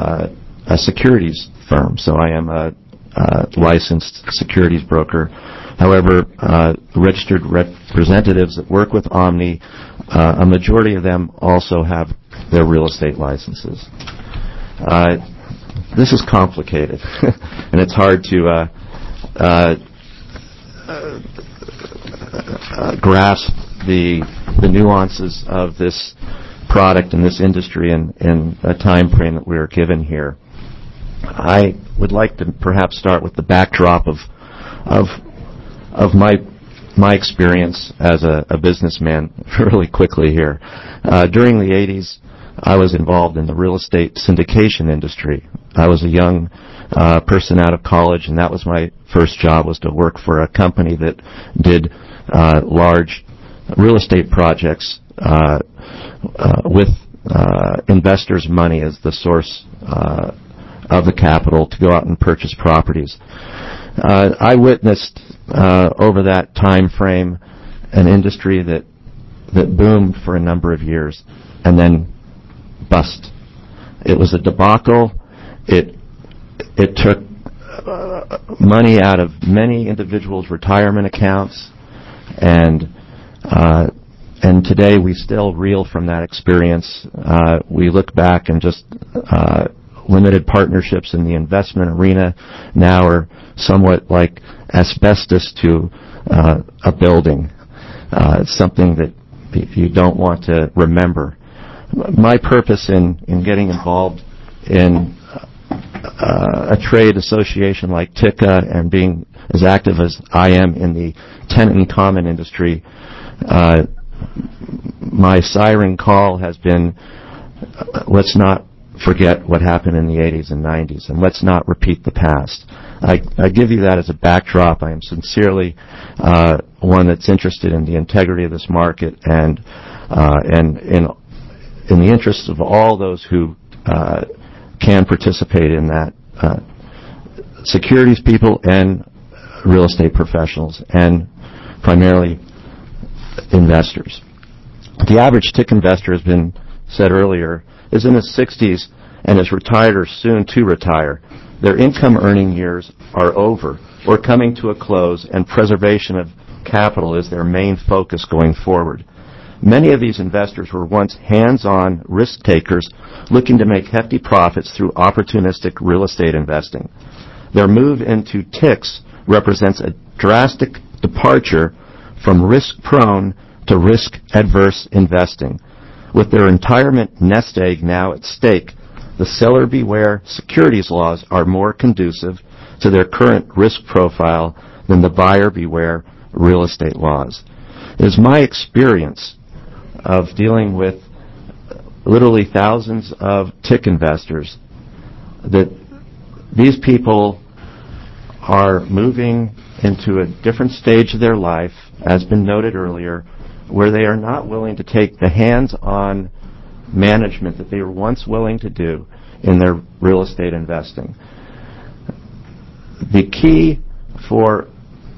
a securities firm. So I am a licensed securities broker However, registered representatives that work with Omni, a majority of them also have their real estate licenses. This is complicated, and it's hard to grasp the nuances of this product and this industry in a time frame that we are given here. I would like to perhaps start with the backdrop of my experience as a businessman really quickly here. During the 80s, I was involved in the real estate syndication industry. I was a young person out of college, and that was my first job, was to work for a company that did large real estate projects with investors' money as the source of the capital to go out and purchase properties. I witnessed over that time frame an industry that boomed for a number of years and then bust. It was a debacle. It took money out of many individuals' retirement accounts, and today we still reel from that experience. We look back and just limited partnerships in the investment arena now are somewhat like asbestos to a building. It's something that you don't want to remember. My purpose in getting involved in a trade association like TICA and being as active as I am in the tenant in common industry, my siren call has been, let's not forget what happened in the 80s and 90s, and let's not repeat the past. I give you that as a backdrop. I am sincerely one that's interested in the integrity of this market and in the interests of all those who can participate in that, securities people and real estate professionals, and primarily investors. The average TIC investor, has been said earlier, is in his 60s and is retired or soon to retire. Their income earning years are over or coming to a close, and preservation of capital is their main focus going forward. Many of these investors were once hands-on risk takers looking to make hefty profits through opportunistic real estate investing. Their move into TICs represents a drastic departure from risk-prone to risk-adverse investing. With their retirement nest egg now at stake, the seller beware securities laws are more conducive to their current risk profile than the buyer beware real estate laws. It is my experience of dealing with literally thousands of TIC investors that these people are moving into a different stage of their life, as been noted earlier, where they are not willing to take the hands-on management that they were once willing to do in their real estate investing. The key for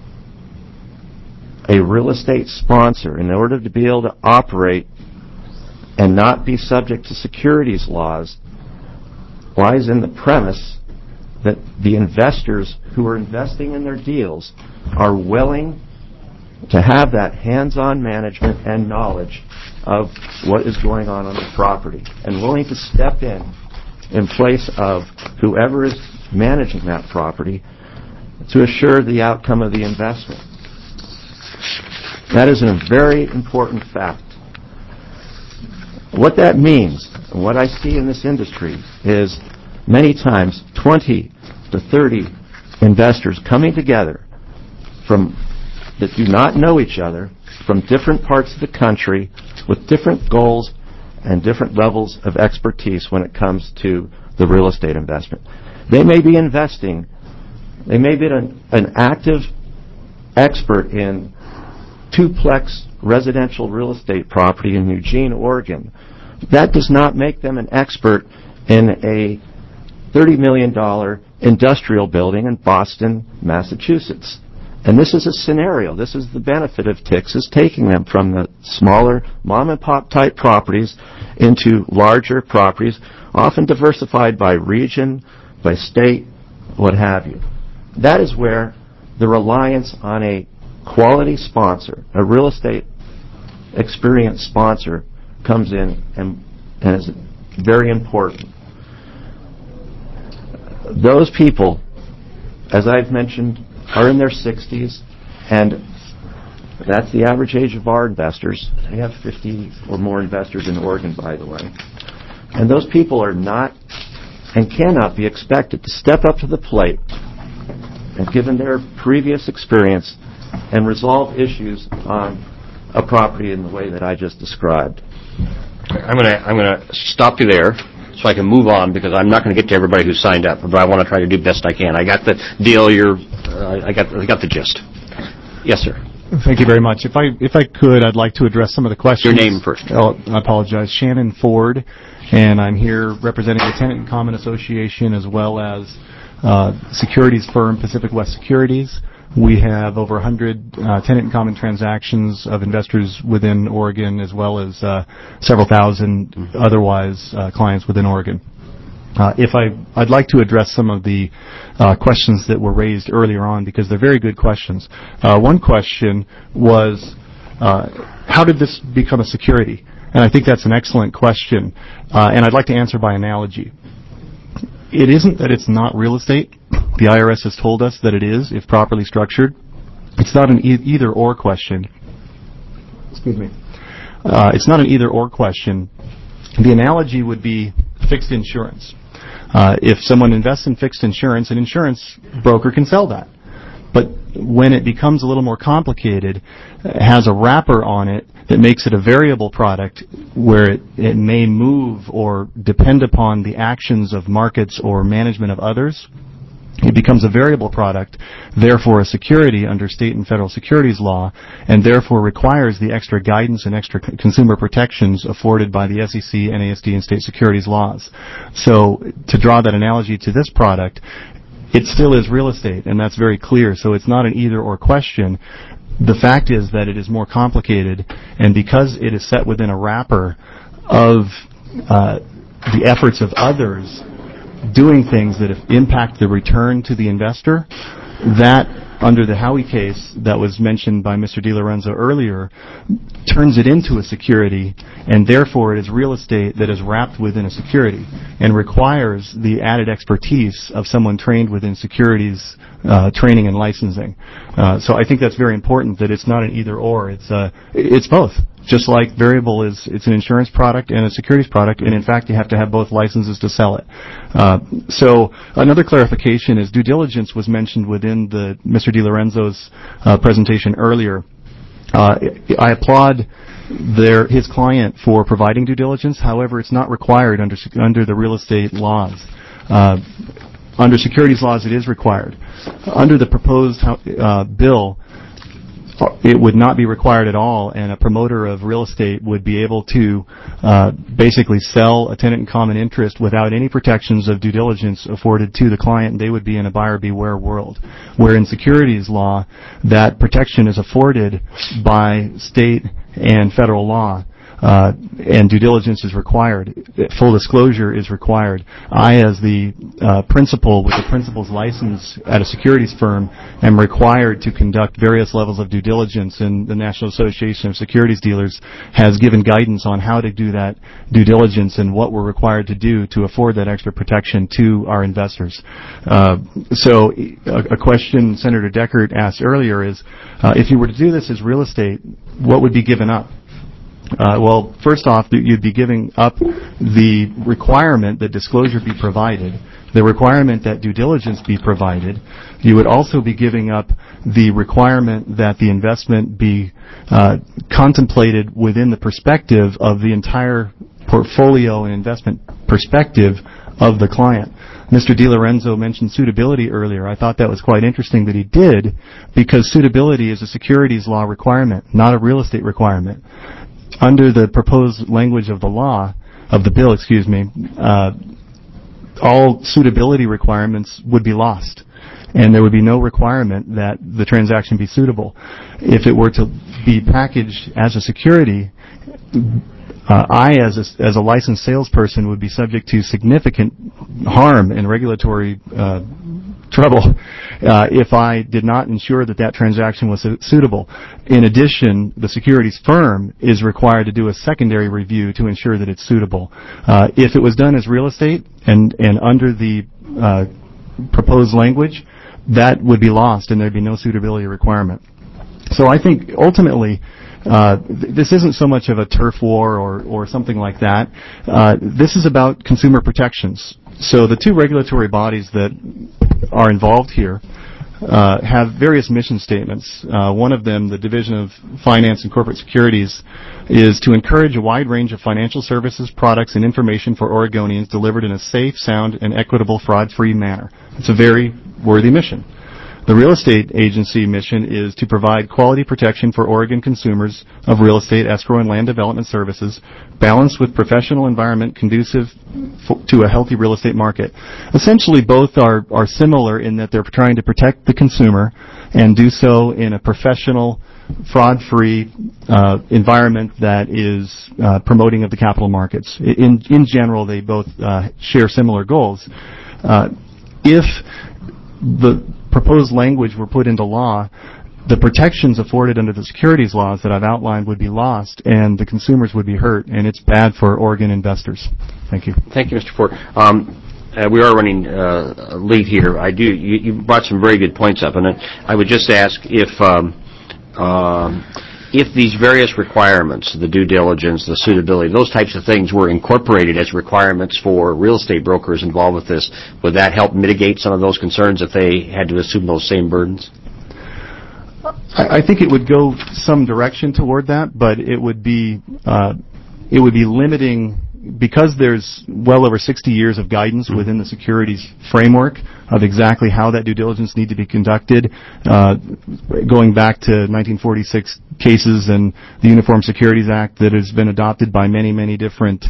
a real estate sponsor, in order to be able to operate and not be subject to securities laws, lies in the premise that the investors who are investing in their deals are willing to have that hands-on management and knowledge of what is going on the property, and willing to step in place of whoever is managing that property to assure the outcome of the investment. That is a very important fact. What that means, and what I see in this industry, is many times 20 to 30 investors coming together that do not know each other, from different parts of the country, with different goals and different levels of expertise when it comes to the real estate investment. They may be investing, they may be an active expert in duplex residential real estate property in Eugene, Oregon. That does not make them an expert in a $30 million industrial building in Boston, Massachusetts. And this is a scenario. This is the benefit of TICs, is taking them from the smaller mom-and-pop type properties into larger properties, often diversified by region, by state, what have you. That is where the reliance on a quality sponsor, a real estate experienced sponsor, comes in and is very important. Those people, as I've mentioned, are in their 60s, and that's the average age of our investors. We have 50 or more investors in Oregon, by the way. And those people are not and cannot be expected to step up to the plate and, given their previous experience, and resolve issues on a property in the way that I just described. I'm going to stop you there so I can move on, because I'm not going to get to everybody who signed up, but I want to try to do best I can. I got the deal. I got the gist. Yes, sir. Thank you very much. If I could, I'd like to address some of the questions. Your name first. Oh, I apologize. Shannon Ford, and I'm here representing the Tenant in Common Association as well as securities firm Pacific West Securities. We have over 100 tenant in common transactions of investors within Oregon, as well as several thousand otherwise clients within Oregon. I'd like to address some of the questions that were raised earlier on, because they're very good questions. One question was, how did this become a security? And I think that's an excellent question, and I'd like to answer by analogy. It isn't that it's not real estate. The IRS has told us that it is, if properly structured. It's not an either-or question. Excuse me. It's not an either-or question. The analogy would be fixed insurance. If someone invests in fixed insurance, an insurance broker can sell that. But when it becomes a little more complicated, it has a wrapper on it that makes it a variable product where it may move or depend upon the actions of markets or management of others. It becomes a variable product, therefore a security under state and federal securities law, and therefore requires the extra guidance and extra consumer protections afforded by the SEC, NASD, and state securities laws. So to draw that analogy to this product, it still is real estate, and that's very clear. So it's not an either-or question. The fact is that it is more complicated, and because it is set within a wrapper of the efforts of others doing things that impact the return to the investor, that, under the Howey case that was mentioned by Mr. DiLorenzo earlier, turns it into a security, and therefore it is real estate that is wrapped within a security and requires the added expertise of someone trained within securities training and licensing. So I think that's very important, that it's not an either-or. It's both. Just like variable it's an insurance product and a securities product, and in fact you have to have both licenses to sell it. So another clarification is due diligence was mentioned within Mr. DiLorenzo's presentation earlier. I applaud his client for providing due diligence. However, it's not required under the real estate laws. Under securities laws, it is required. Under the proposed bill, it would not be required at all, and a promoter of real estate would be able to basically sell a tenant in common interest without any protections of due diligence afforded to the client, and they would be in a buyer beware world. Where in securities law, that protection is afforded by state and federal law, and due diligence is required. Full disclosure is required. I, as the principal with the principal's license at a securities firm, am required to conduct various levels of due diligence, and the National Association of Securities Dealers has given guidance on how to do that due diligence and what we're required to do to afford that extra protection to our investors. So a question Senator Deckert asked earlier is, if you were to do this as real estate, what would be given up? Well, first off, you'd be giving up the requirement that disclosure be provided, the requirement that due diligence be provided. You would also be giving up the requirement that the investment be contemplated within the perspective of the entire portfolio and investment perspective of the client. Mr. DiLorenzo mentioned suitability earlier. I thought that was quite interesting that he did, because suitability is a securities law requirement, not a real estate requirement. Under the proposed language of the bill, all suitability requirements would be lost, and there would be no requirement that the transaction be suitable. If it were to be packaged as a security, I, as a licensed salesperson, would be subject to significant harm and regulatory trouble if I did not ensure that that transaction was suitable. In addition, the securities firm is required to do a secondary review to ensure that it's suitable. If it was done as real estate and under the proposed language, that would be lost and there'd be no suitability requirement. So I think ultimately this isn't so much of a turf war or something like that. This is about consumer protections. So the two regulatory bodies that are involved here have various mission statements. One of them, the Division of Finance and Corporate Securities, is to encourage a wide range of financial services, products, and information for Oregonians delivered in a safe, sound, and equitable, fraud-free manner. It's a very worthy mission. The real estate agency mission is to provide quality protection for Oregon consumers of real estate, escrow, and land development services, balanced with professional environment conducive to a healthy real estate market. Essentially, both are similar in that they're trying to protect the consumer and do so in a professional, fraud-free environment that is promoting of the capital markets. In general, they both share similar goals. If the proposed language were put into law, the protections afforded under the securities laws that I've outlined would be lost, and the consumers would be hurt, and it's bad for Oregon investors. Thank you. Thank you, Mr. Ford. We are running late here. You brought some very good points up, and I would just ask if these various requirements, the due diligence, the suitability, those types of things were incorporated as requirements for real estate brokers involved with this, would that help mitigate some of those concerns if they had to assume those same burdens? I think it would go some direction toward that, but it would be limiting, because there's well over 60 years of guidance within the securities framework of exactly how that due diligence need to be conducted, going back to 1946 cases and the Uniform Securities Act that has been adopted by many, many different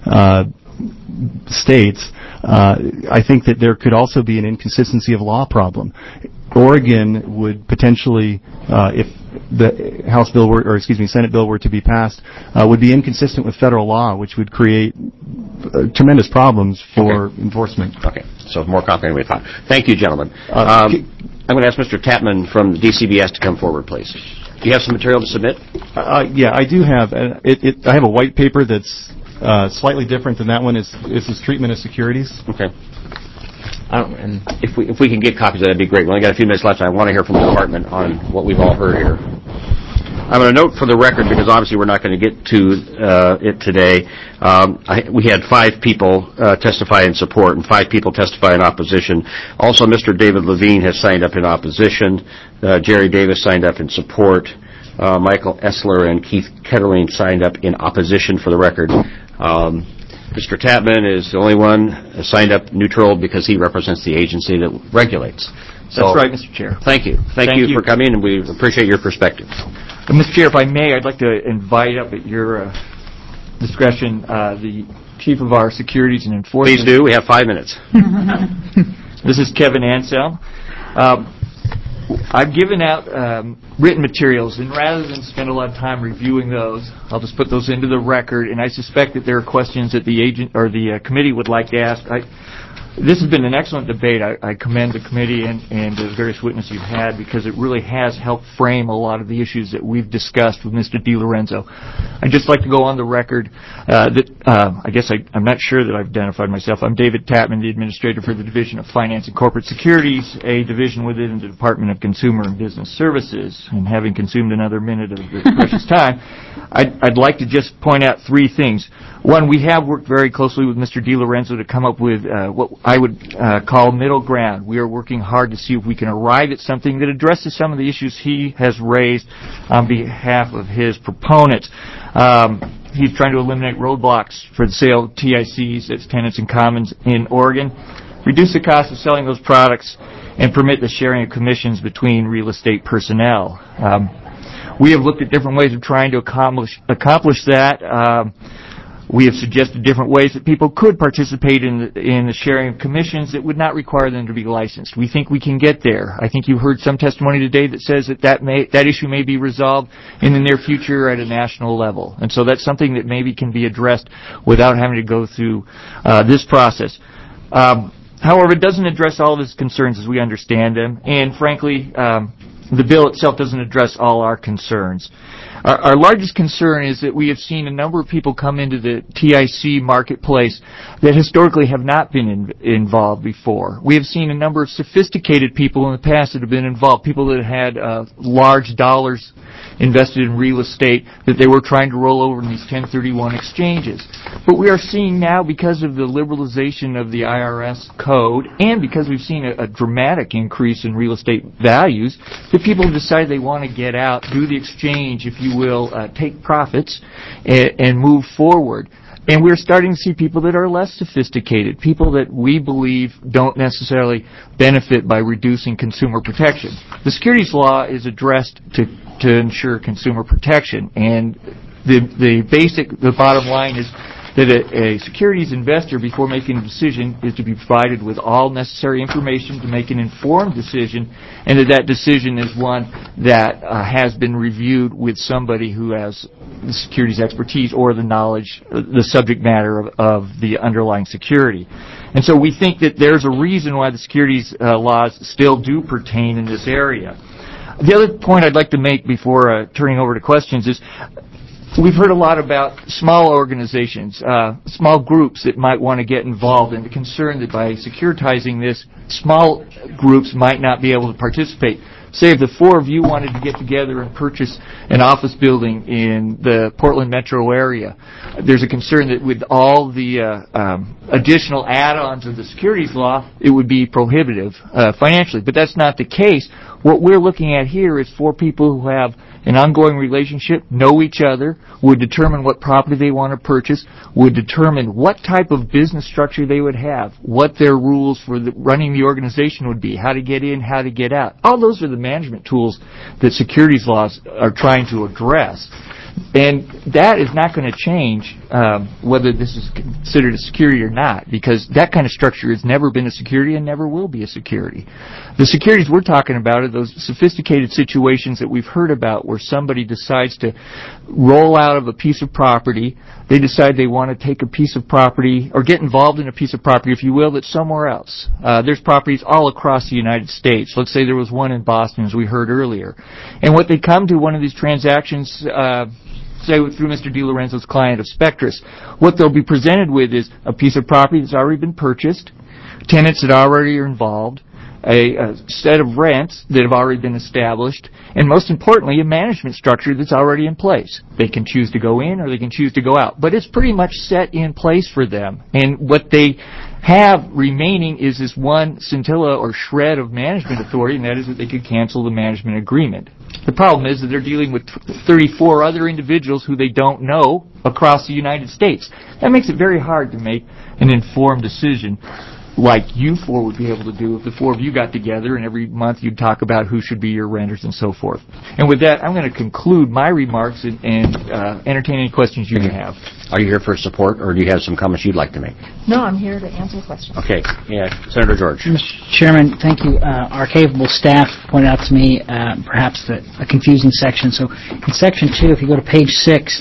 states. I think that there could also be an inconsistency of law problem. Oregon would potentially, if the Senate bill were to be passed, would be inconsistent with federal law, which would create tremendous problems for enforcement. Okay, so more complicated than we thought. Thank you, gentlemen. I'm going to ask Mr. Tapman from DCBS to come forward, please. Do you have some material to submit? Yeah, I do have. I have a white paper that's slightly different than that one. This is treatment of securities. Okay. And if we can get copies of that, that'd be great. We only got a few minutes left, and I want to hear from the department on what we've all heard here. I'm going to note for the record, because obviously we're not going to get to it today, we had 5 people testify in support and 5 people testify in opposition. Also, Mr. David Levine has signed up in opposition. Jerry Davis signed up in support. Michael Essler and Keith Ketterling signed up in opposition, for the record. Mr. Tapman is the only one signed up neutral because he represents the agency that regulates. That's right, Mr. Chair. Thank you. Thank you for coming, and we appreciate your perspective. Mr. Chair, if I may, I'd like to invite up at your discretion the Chief of our Securities and Enforcement. Please do. We have 5 minutes. This is Kevin Ansel. I've given out written materials, and rather than spend a lot of time reviewing those, I'll just put those into the record, and I suspect that there are questions that the agent or the committee would like to ask. This has been an excellent debate. I commend the committee and the various witnesses you've had, because it really has helped frame a lot of the issues that we've discussed with Mr. DiLorenzo. I'd just like to go on the record that I guess I'm not sure that I've identified myself. I'm David Tapman, the Administrator for the Division of Finance and Corporate Securities, a division within the Department of Consumer and Business Services. And having consumed another minute of the precious time, I'd like to just point out 3 things. One, we have worked very closely with Mr. DiLorenzo to come up with what I would call middle ground. We are working hard to see if we can arrive at something that addresses some of the issues he has raised on behalf of his proponents. He's trying to eliminate roadblocks for the sale of TICs, that's tenants and commons, in Oregon, reduce the cost of selling those products, and permit the sharing of commissions between real estate personnel. We have looked at different ways of trying to accomplish that. We have suggested different ways that people could participate in the sharing of commissions that would not require them to be licensed. We think we can get there. I think you heard some testimony today that says that issue may be resolved in the near future at a national level. And so that's something that maybe can be addressed without having to go through this process. However, it doesn't address all of his concerns as we understand them, and frankly, the bill itself doesn't address all our concerns. Our largest concern is that we have seen a number of people come into the TIC marketplace that historically have not been involved before. We have seen a number of sophisticated people in the past that have been involved, people that had large dollars invested in real estate that they were trying to roll over in these 1031 exchanges. But we are seeing now, because of the liberalization of the IRS code and because we've seen a dramatic increase in real estate values, that people decide they want to get out, do the exchange, if you will, take profits and move forward. And we're starting to see people that are less sophisticated, people that we believe don't necessarily benefit by reducing consumer protection. The securities law is addressed to ensure consumer protection, and the bottom line is that a securities investor, before making a decision, is to be provided with all necessary information to make an informed decision, and that decision is one that has been reviewed with somebody who has the securities expertise or the knowledge, the subject matter of the underlying security. And so we think that there's a reason why the securities laws still do pertain in this area. The other point I'd like to make before turning over to questions is we've heard a lot about small organizations, small groups that might want to get involved, and the concern that by securitizing this, small groups might not be able to participate. Say if the four of you wanted to get together and purchase an office building in the Portland metro area, there's a concern that with all the additional add-ons of the securities law, it would be prohibitive financially. But that's not the case. What we're looking at here is for people who have an ongoing relationship, know each other, would determine what property they want to purchase, would determine what type of business structure they would have, what their rules for running the organization would be, how to get in, how to get out. All those are the management tools that securities laws are trying to address. And that is not going to change whether this is considered a security or not, because that kind of structure has never been a security and never will be a security. The securities we're talking about are those sophisticated situations that we've heard about where somebody decides to roll out of a piece of property. They decide they want to take a piece of property or get involved in a piece of property, if you will, that's somewhere else. There's properties all across the United States. Let's say there was one in Boston, as we heard earlier. And what they come to one of these transactions, say through Mr. DiLorenzo's client of Spectrus, what they'll be presented with is a piece of property that's already been purchased, tenants that already are involved, a set of rents that have already been established, and most importantly, a management structure that's already in place. They can choose to go in or they can choose to go out, but it's pretty much set in place for them. And what they have remaining is this one scintilla or shred of management authority, and that is that they could cancel the management agreement. The problem is that they're dealing with 34 other individuals who they don't know across the United States. That makes it very hard to make an informed decision like you four would be able to do if the four of you got together and every month you'd talk about who should be your renters and so forth. And with that, I'm going to conclude my remarks and entertain any questions you may have. Are you here for support, or do you have some comments you'd like to make? No, I'm here to answer questions. Okay. Yeah, Senator George. Mr. Chairman, thank you. Our capable staff pointed out to me perhaps a confusing section. So in Section 2, if you go to page 6,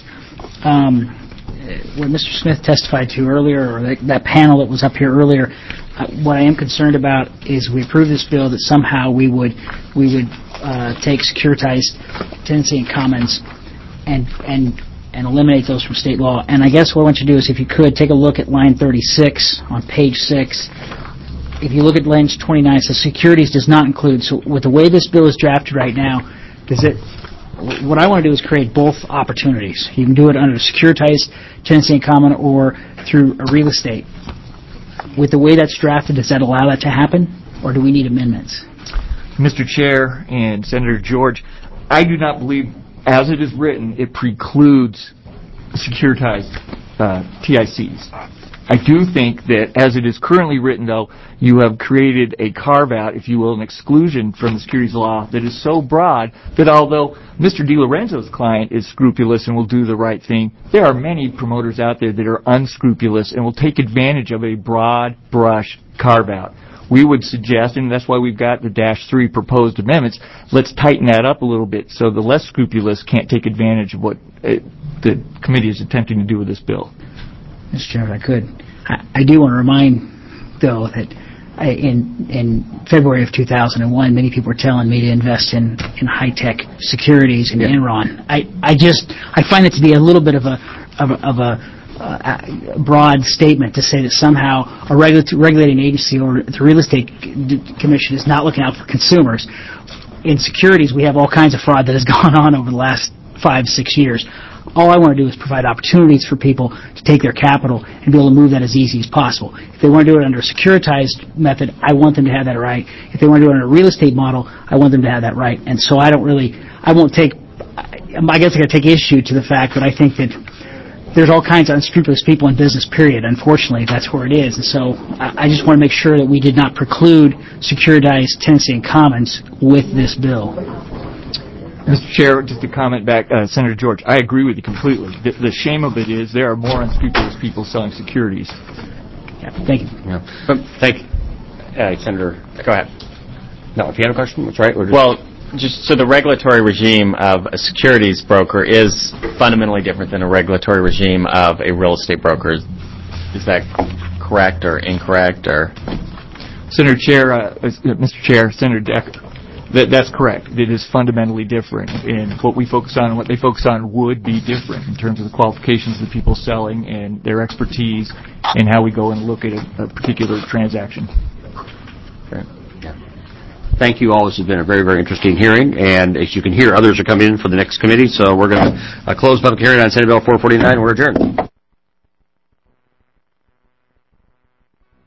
what Mr. Smith testified to earlier, or that panel that was up here earlier, what I am concerned about is we approve this bill that somehow we would take securitized tenancy and commons and eliminate those from state law. And I guess what I want you to do is, if you could, take a look at line 36 on page 6. If you look at lines 29, it says securities does not include. So with the way this bill is drafted right now, what I want to do is create both opportunities. You can do it under securitized tenancy and common or through a real estate. With the way that's drafted, does that allow that to happen, or do we need amendments? Mr. Chair and Senator George, I do not believe, as it is written, it precludes securitized TICs. I do think that as it is currently written, though, you have created a carve-out, if you will, an exclusion from the securities law that is so broad that although Mr. DiLorenzo's client is scrupulous and will do the right thing, there are many promoters out there that are unscrupulous and will take advantage of a broad brush carve-out. We would suggest, and that's why we've got the -3 proposed amendments, let's tighten that up a little bit so the less scrupulous can't take advantage of what the committee is attempting to do with this bill. Mr. Chairman, if I could. I do want to remind, though, that in February of 2001, many people were telling me to invest in high-tech securities in Enron. I find it to be a little bit of a broad statement to say that somehow a regulating agency or the Real Estate Commission is not looking out for consumers. In securities, we have all kinds of fraud that has gone on over the last 5-6 years. All I want to do is provide opportunities for people to take their capital and be able to move that as easy as possible. If they want to do it under a securitized method, I want them to have that right. If they want to do it under a real estate model, I want them to have that right. And so I guess I got to take issue to the fact that I think that there's all kinds of unscrupulous people in business, period. Unfortunately, that's where it is. And so I just want to make sure that we did not preclude securitized tenancy and commons with this bill. Mr. Chair, just to comment back, Senator George, I agree with you completely. The shame of it is there are more unscrupulous people selling securities. Yeah, thank you. Yeah. Thank you. Senator, go ahead. No, if you have a question, that's right. Well, just so the regulatory regime of a securities broker is fundamentally different than a regulatory regime of a real estate broker. Is that correct or incorrect? Or Senator Chair, Mr. Chair, Senator Decker, that's correct. It is fundamentally different, and what we focus on and what they focus on would be different in terms of the qualifications of the people selling and their expertise and how we go and look at a particular transaction. Okay. Yeah. Thank you all. This has been a very, very interesting hearing, and as you can hear, others are coming in for the next committee, so we're going to close public hearing on Senate Bill 449. We're adjourned.